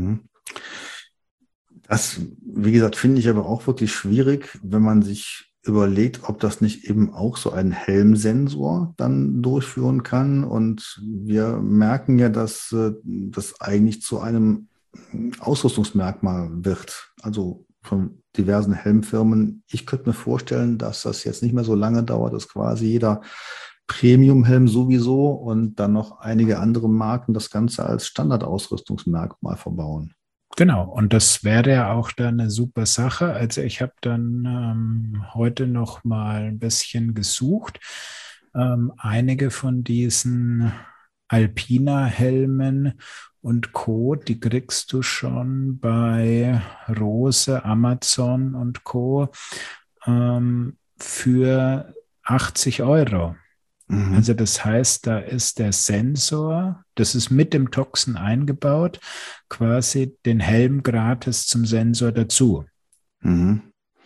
Das, wie gesagt, finde ich aber auch wirklich schwierig, wenn man sich überlegt, ob das nicht eben auch so ein Helmsensor dann durchführen kann. Und wir merken ja, dass das eigentlich zu einem Ausrüstungsmerkmal wird. Also von diversen Helmfirmen. Ich könnte mir vorstellen, dass das jetzt nicht mehr so lange dauert, dass quasi jeder Premium-Helm sowieso und dann noch einige andere Marken das Ganze als Standardausrüstungsmerkmal verbauen. Genau, und das wäre ja auch dann eine super Sache. Also ich habe dann ähm, heute noch mal ein bisschen gesucht. Ähm, einige von diesen Alpina-Helmen und Co., die kriegst du schon bei Rose, Amazon und Co. ähm, für achtzig Euro. Mhm. Also das heißt, da ist der Sensor, das ist mit dem Toxen eingebaut, quasi den Helm gratis zum Sensor dazu. Mhm.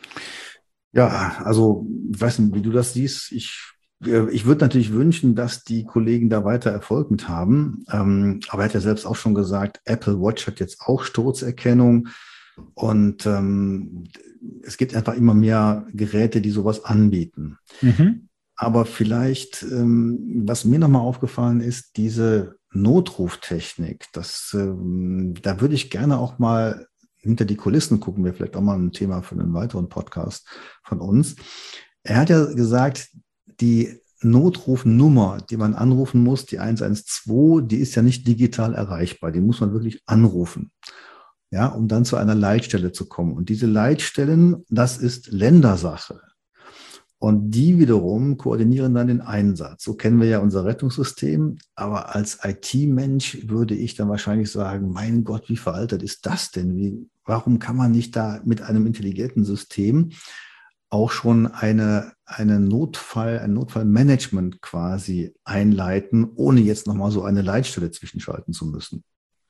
Ja, also ich weiß nicht, wie du das siehst. Ich, äh, ich würde natürlich wünschen, dass die Kollegen da weiter Erfolg mit haben. Ähm, aber er hat ja selbst auch schon gesagt, Apple Watch hat jetzt auch Sturzerkennung. Und ähm, es gibt einfach immer mehr Geräte, die sowas anbieten. Mhm. Aber vielleicht, ähm, was mir nochmal aufgefallen ist, diese Notruftechnik, das, ähm, da würde ich gerne auch mal hinter die Kulissen gucken, wäre vielleicht auch mal ein Thema für einen weiteren Podcast von uns. Er hat ja gesagt, die Notrufnummer, die man anrufen muss, die eins eins zwei, die ist ja nicht digital erreichbar, die muss man wirklich anrufen, ja, um dann zu einer Leitstelle zu kommen. Und diese Leitstellen, das ist Ländersache. Und die wiederum koordinieren dann den Einsatz. So kennen wir ja unser Rettungssystem. Aber als I T-Mensch würde ich dann wahrscheinlich sagen, mein Gott, wie veraltet ist das denn? Wie, warum kann man nicht da mit einem intelligenten System auch schon eine, eine Notfall, ein Notfallmanagement quasi einleiten, ohne jetzt nochmal so eine Leitstelle zwischenschalten zu müssen?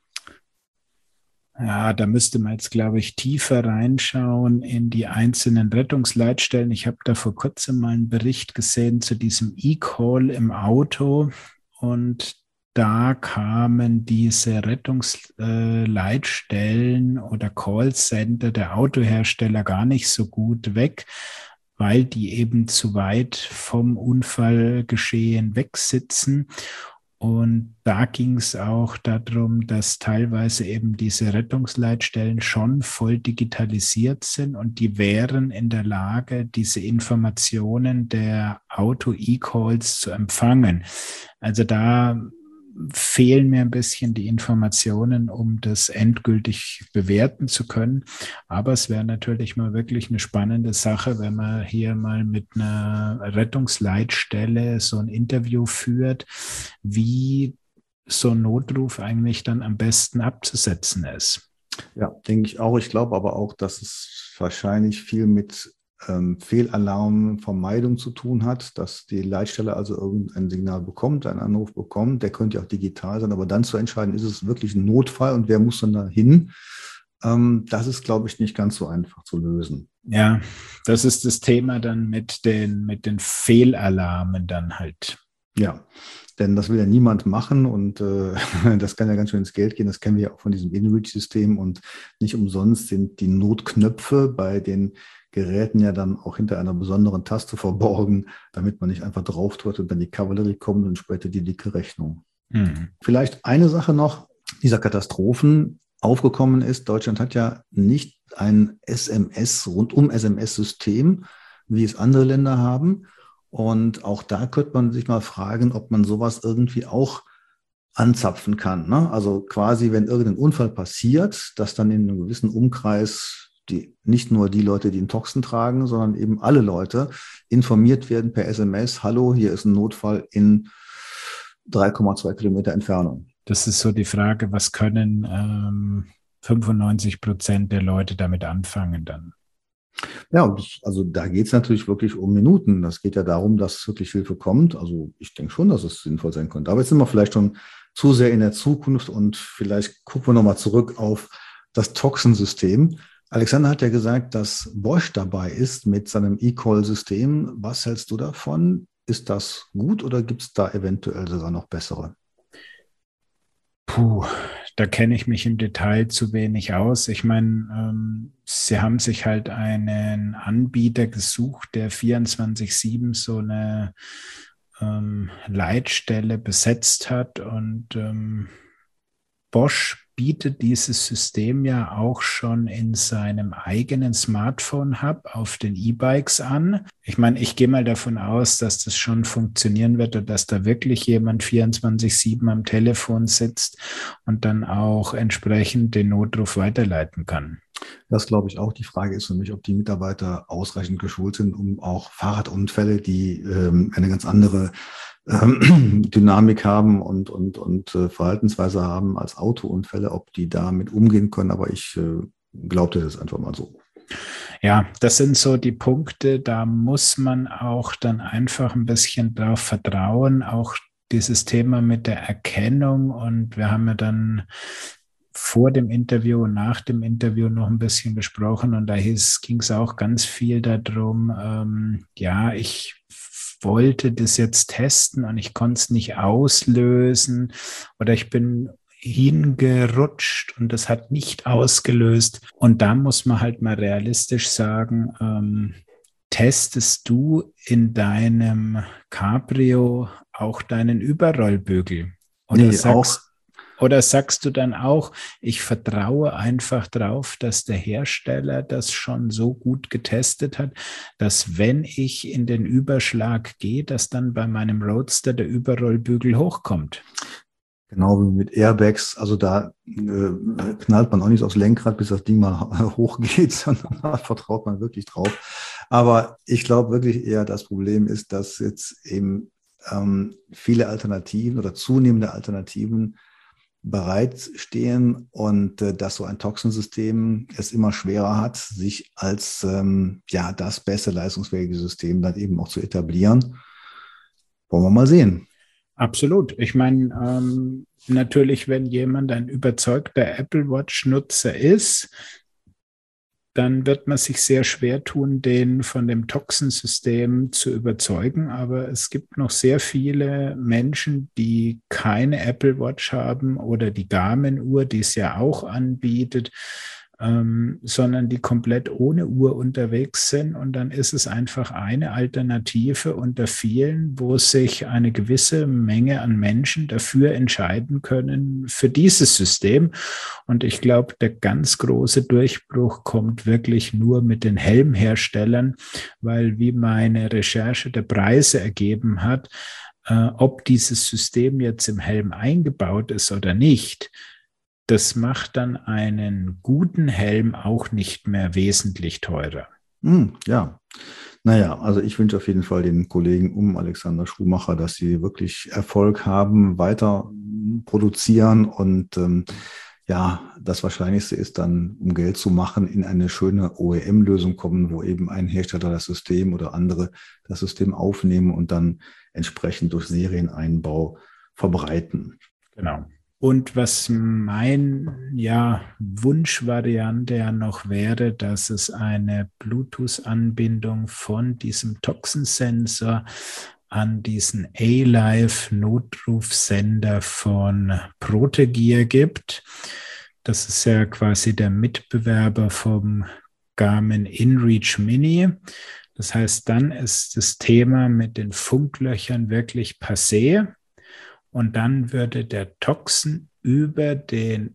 Ja, da müsste man jetzt, glaube ich, tiefer reinschauen in die einzelnen Rettungsleitstellen. Ich habe da vor kurzem mal einen Bericht gesehen zu diesem E-Call im Auto und da kamen diese Rettungsleitstellen oder Callcenter der Autohersteller gar nicht so gut weg, weil die eben zu weit vom Unfallgeschehen wegsitzen. Und da ging es auch darum, dass teilweise eben diese Rettungsleitstellen schon voll digitalisiert sind und die wären in der Lage, diese Informationen der Auto-E-Calls zu empfangen. Also da fehlen mir ein bisschen die Informationen, um das endgültig bewerten zu können. Aber es wäre natürlich mal wirklich eine spannende Sache, wenn man hier mal mit einer Rettungsleitstelle so ein Interview führt, wie so ein Notruf eigentlich dann am besten abzusetzen ist. Ja, denke ich auch. Ich glaube aber auch, dass es wahrscheinlich viel mit ähm, Fehlalarmvermeidung zu tun hat, dass die Leitstelle also irgendein Signal bekommt, einen Anruf bekommt, der könnte ja auch digital sein, aber dann zu entscheiden, ist es wirklich ein Notfall und wer muss dann da hin, ähm, das ist, glaube ich, nicht ganz so einfach zu lösen. Ja, das ist das Thema dann mit den, mit den Fehlalarmen dann halt. Ja, denn das will ja niemand machen und äh, das kann ja ganz schön ins Geld gehen. Das kennen wir ja auch von diesem InReach-System und nicht umsonst sind die Notknöpfe bei den Geräten ja dann auch hinter einer besonderen Taste verborgen, damit man nicht einfach drauf drückt und dann die Kavallerie kommt und später die dicke Rechnung. Mhm. Vielleicht eine Sache noch, dieser Katastrophen aufgekommen ist. Deutschland hat ja nicht ein S M S, rundum S M S-System, wie es andere Länder haben. Und auch da könnte man sich mal fragen, ob man sowas irgendwie auch anzapfen kann. Ne? Also quasi, wenn irgendein Unfall passiert, dass dann in einem gewissen Umkreis die, nicht nur die Leute, die einen Toxin tragen, sondern eben alle Leute informiert werden per S M S, hallo, hier ist ein Notfall in drei Komma zwei Kilometer Entfernung. Das ist so die Frage, was können ähm, fünfundneunzig Prozent der Leute damit anfangen dann? Ja, also da geht es natürlich wirklich um Minuten. Das geht ja darum, dass wirklich Hilfe kommt. Also ich denke schon, dass es sinnvoll sein könnte. Aber jetzt sind wir vielleicht schon zu sehr in der Zukunft und vielleicht gucken wir nochmal zurück auf das Toxin-System. Alexander hat ja gesagt, dass Bosch dabei ist mit seinem E-Call-System. Was hältst du davon? Ist das gut oder gibt es da eventuell sogar noch bessere? Puh, da kenne ich mich im Detail zu wenig aus. Ich meine, ähm, sie haben sich halt einen Anbieter gesucht, der vierundzwanzig sieben so eine ähm, Leitstelle besetzt hat und ähm, Bosch bietet dieses System ja auch schon in seinem eigenen Smartphone-Hub auf den E-Bikes an. Ich meine, ich gehe mal davon aus, dass das schon funktionieren wird und dass da wirklich jemand vierundzwanzig sieben am Telefon sitzt und dann auch entsprechend den Notruf weiterleiten kann. Das glaube ich auch. Die Frage ist für mich, ob die Mitarbeiter ausreichend geschult sind, um auch Fahrradunfälle, die ähm, eine ganz andere ähm, Dynamik haben und, und, und äh, Verhaltensweise haben als Autounfälle, ob die damit umgehen können. Aber ich äh, glaubte das einfach mal so. Ja, das sind so die Punkte, da muss man auch dann einfach ein bisschen drauf vertrauen, auch dieses Thema mit der Erkennung. Und wir haben ja dann vor dem Interview und nach dem Interview noch ein bisschen gesprochen und da ging es auch ganz viel darum, ähm, ja, ich wollte das jetzt testen und ich konnte es nicht auslösen oder ich bin hingerutscht und das hat nicht ausgelöst. Und da muss man halt mal realistisch sagen, ähm, testest du in deinem Cabrio auch deinen Überrollbügel? Oder nee, sagst auch Oder sagst du dann auch, ich vertraue einfach drauf, dass der Hersteller das schon so gut getestet hat, dass wenn ich in den Überschlag gehe, dass dann bei meinem Roadster der Überrollbügel hochkommt? Genau wie mit Airbags, also da äh, knallt man auch nicht aufs Lenkrad, bis das Ding mal hochgeht, sondern da vertraut man wirklich drauf. Aber ich glaube wirklich eher, das Problem ist, dass jetzt eben ähm, viele Alternativen oder zunehmende Alternativen bereitstehen und äh, dass so ein Toxin-System es immer schwerer hat, sich als ähm, ja das beste leistungsfähige System dann eben auch zu etablieren. Wollen wir mal sehen. Absolut. Ich meine, ähm, natürlich, wenn jemand ein überzeugter Apple Watch-Nutzer ist, dann wird man sich sehr schwer tun, den von dem Toxin-System zu überzeugen. Aber es gibt noch sehr viele Menschen, die keine Apple Watch haben oder die Garmin-Uhr, die es ja auch anbietet, ähm, sondern die komplett ohne Uhr unterwegs sind. Und dann ist es einfach eine Alternative unter vielen, wo sich eine gewisse Menge an Menschen dafür entscheiden können für dieses System. Und ich glaube, der ganz große Durchbruch kommt wirklich nur mit den Helmherstellern, weil wie meine Recherche der Preise ergeben hat, äh, ob dieses System jetzt im Helm eingebaut ist oder nicht, das macht dann einen guten Helm auch nicht mehr wesentlich teurer. Hm, ja, naja, also ich wünsche auf jeden Fall den Kollegen um Alexander Schumacher, dass sie wirklich Erfolg haben, weiter produzieren und ähm, Ja, das Wahrscheinlichste ist dann, um Geld zu machen, in eine schöne O E M-Lösung kommen, wo eben ein Hersteller das System oder andere das System aufnehmen und dann entsprechend durch Serieneinbau verbreiten. Genau. Und was mein ja, Wunschvariante ja noch wäre, dass es eine Bluetooth-Anbindung von diesem Toxensensor an diesen A-Live-Notrufsender von Protegear gibt. Das ist ja quasi der Mitbewerber vom Garmin InReach Mini. Das heißt, dann ist das Thema mit den Funklöchern wirklich passé. Und dann würde der Toxen über den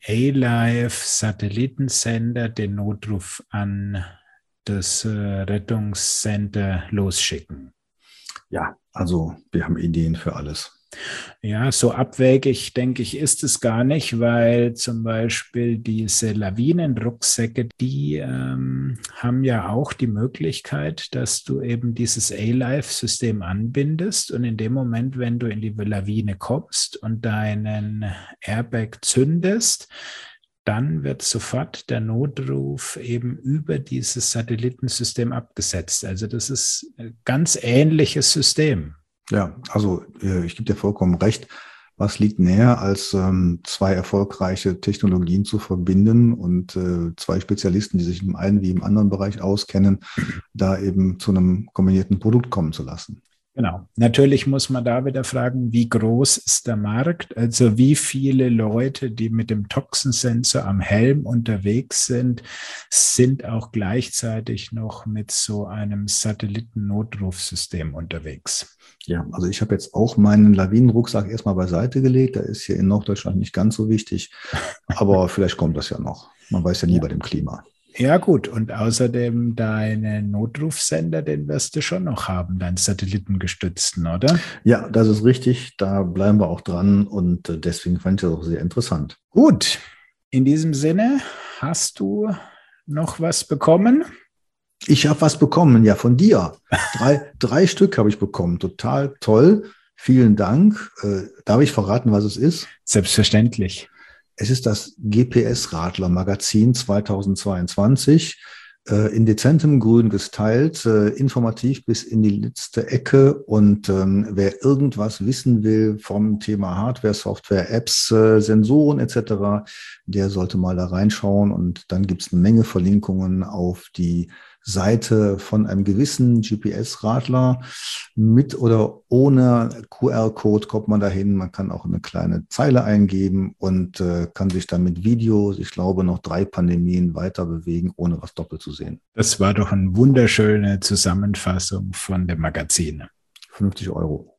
A-Live-Satellitensender den Notruf an das äh, Rettungscenter losschicken. Ja, also wir haben Ideen für alles. Ja, so abwegig, denke ich, ist es gar nicht, weil zum Beispiel diese Lawinenrucksäcke, die ähm, haben ja auch die Möglichkeit, dass du eben dieses A-Live-System anbindest und in dem Moment, wenn du in die Lawine kommst und deinen Airbag zündest, dann wird sofort der Notruf eben über dieses Satellitensystem abgesetzt. Also das ist ein ganz ähnliches System. Ja, also ich gebe dir vollkommen recht. Was liegt näher, als ähm, zwei erfolgreiche Technologien zu verbinden und äh, zwei Spezialisten, die sich im einen wie im anderen Bereich auskennen, da eben zu einem kombinierten Produkt kommen zu lassen? Genau. Natürlich muss man da wieder fragen, wie groß ist der Markt? Also wie viele Leute, die mit dem Toxensensor am Helm unterwegs sind, sind auch gleichzeitig noch mit so einem Satelliten-Notrufsystem unterwegs? Ja, also ich habe jetzt auch meinen Lawinenrucksack erstmal beiseite gelegt. Der ist hier in Norddeutschland nicht ganz so wichtig, aber vielleicht kommt das ja noch. Man weiß ja nie Ja. bei dem Klima. Ja gut, und außerdem deinen Notrufsender, den wirst du schon noch haben, deinen satellitengestützten, oder? Ja, das ist richtig. Da bleiben wir auch dran und deswegen fand ich das auch sehr interessant. Gut, in diesem Sinne, hast du noch was bekommen? Ich habe was bekommen, ja, von dir. Drei, drei Stück habe ich bekommen. Total toll. Vielen Dank. Äh, darf ich verraten, was es ist? Selbstverständlich. Es ist das G P S-Radler-Magazin zweitausendzweiundzwanzig, äh, in dezentem Grün gestylt, äh, informativ bis in die letzte Ecke. Und ähm, wer irgendwas wissen will vom Thema Hardware, Software, Apps, äh, Sensoren et cetera, der sollte mal da reinschauen. Und dann gibt es eine Menge Verlinkungen auf die Seite von einem gewissen G P S-Radler. Mit oder ohne Q R-Code kommt man dahin. Man kann auch eine kleine Zeile eingeben und äh, kann sich dann mit Videos, ich glaube, noch drei Pandemien weiter bewegen, ohne was doppelt zu sehen. Das war doch eine wunderschöne Zusammenfassung von dem Magazin. fünfzig Euro.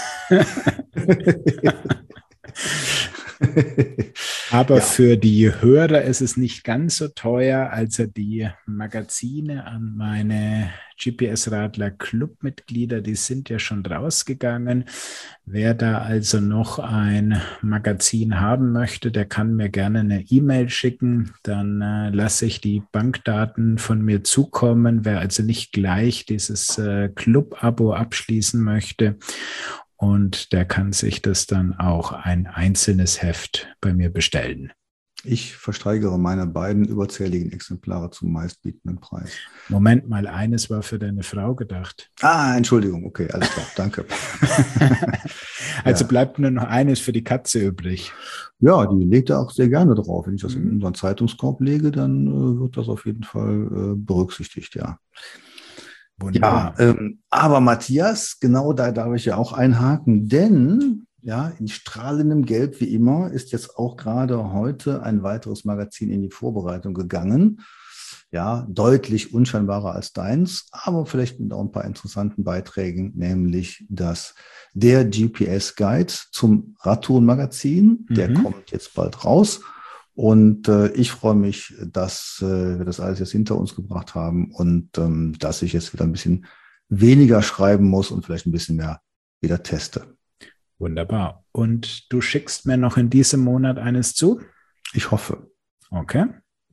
Aber ja. Für die Hörer ist es nicht ganz so teuer. Also die Magazine an meine G P S-Radler-Club-Mitglieder, die sind ja schon rausgegangen. Wer da also noch ein Magazin haben möchte, der kann mir gerne eine E-Mail schicken. Dann äh, lasse ich die Bankdaten von mir zukommen. Wer also nicht gleich dieses äh, Club-Abo abschließen möchte, und der kann sich das dann auch ein einzelnes Heft bei mir bestellen. Ich versteigere meine beiden überzähligen Exemplare zum meistbietenden Preis. Moment mal, eines war für deine Frau gedacht. Ah, Entschuldigung, okay, alles klar, danke. Also ja. Bleibt nur noch eines für die Katze übrig. Ja, die legt da auch sehr gerne drauf. Wenn ich das Mhm. in unseren Zeitungskorb lege, dann äh, wird das auf jeden Fall äh, berücksichtigt, ja. Wunderbar. Ja, ähm, aber Matthias, genau da darf ich ja auch einhaken, denn ja, in strahlendem Gelb wie immer ist jetzt auch gerade heute ein weiteres Magazin in die Vorbereitung gegangen. Ja, deutlich unscheinbarer als deins, aber vielleicht mit auch ein paar interessanten Beiträgen, nämlich das der G P S-Guide zum Radtouren-Magazin. Der Mhm. kommt jetzt bald raus. Und äh, ich freue mich, dass äh, wir das alles jetzt hinter uns gebracht haben und ähm, dass ich jetzt wieder ein bisschen weniger schreiben muss und vielleicht ein bisschen mehr wieder teste. Wunderbar. Und du schickst mir noch in diesem Monat eines zu? Ich hoffe. Okay.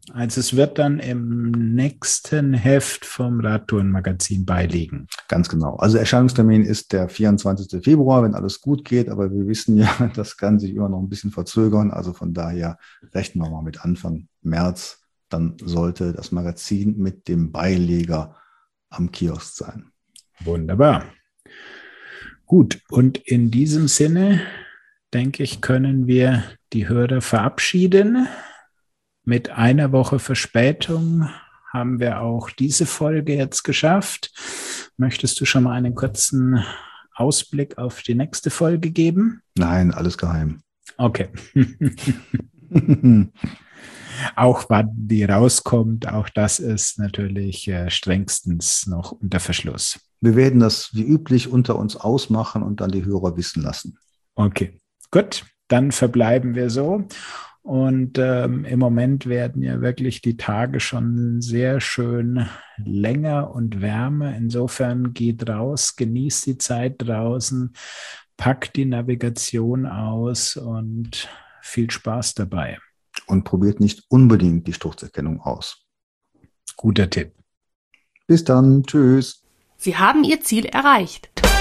Also es wird dann im nächsten Heft vom Radtourenmagazin beiliegen. Ganz genau. Also Erscheinungstermin ist der vierundzwanzigster Februar, wenn alles gut geht. Aber wir wissen ja, das kann sich immer noch ein bisschen verzögern. Also von daher rechnen wir mal mit Anfang März. Dann sollte das Magazin mit dem Beileger am Kiosk sein. Wunderbar. Gut, und in diesem Sinne, denke ich, können wir die Hörer verabschieden. Mit einer Woche Verspätung haben wir auch diese Folge jetzt geschafft. Möchtest du schon mal einen kurzen Ausblick auf die nächste Folge geben? Nein, alles geheim. Okay. Auch wann die rauskommt, auch das ist natürlich äh, strengstens noch unter Verschluss. Wir werden das wie üblich unter uns ausmachen und dann die Hörer wissen lassen. Okay, gut, dann verbleiben wir so. Und ähm, im Moment werden ja wirklich die Tage schon sehr schön länger und wärmer. Insofern geht raus, genießt die Zeit draußen, packt die Navigation aus und viel Spaß dabei. Und probiert nicht unbedingt die Sturzerkennung aus. Guter Tipp. Bis dann. Tschüss. Sie haben Ihr Ziel erreicht.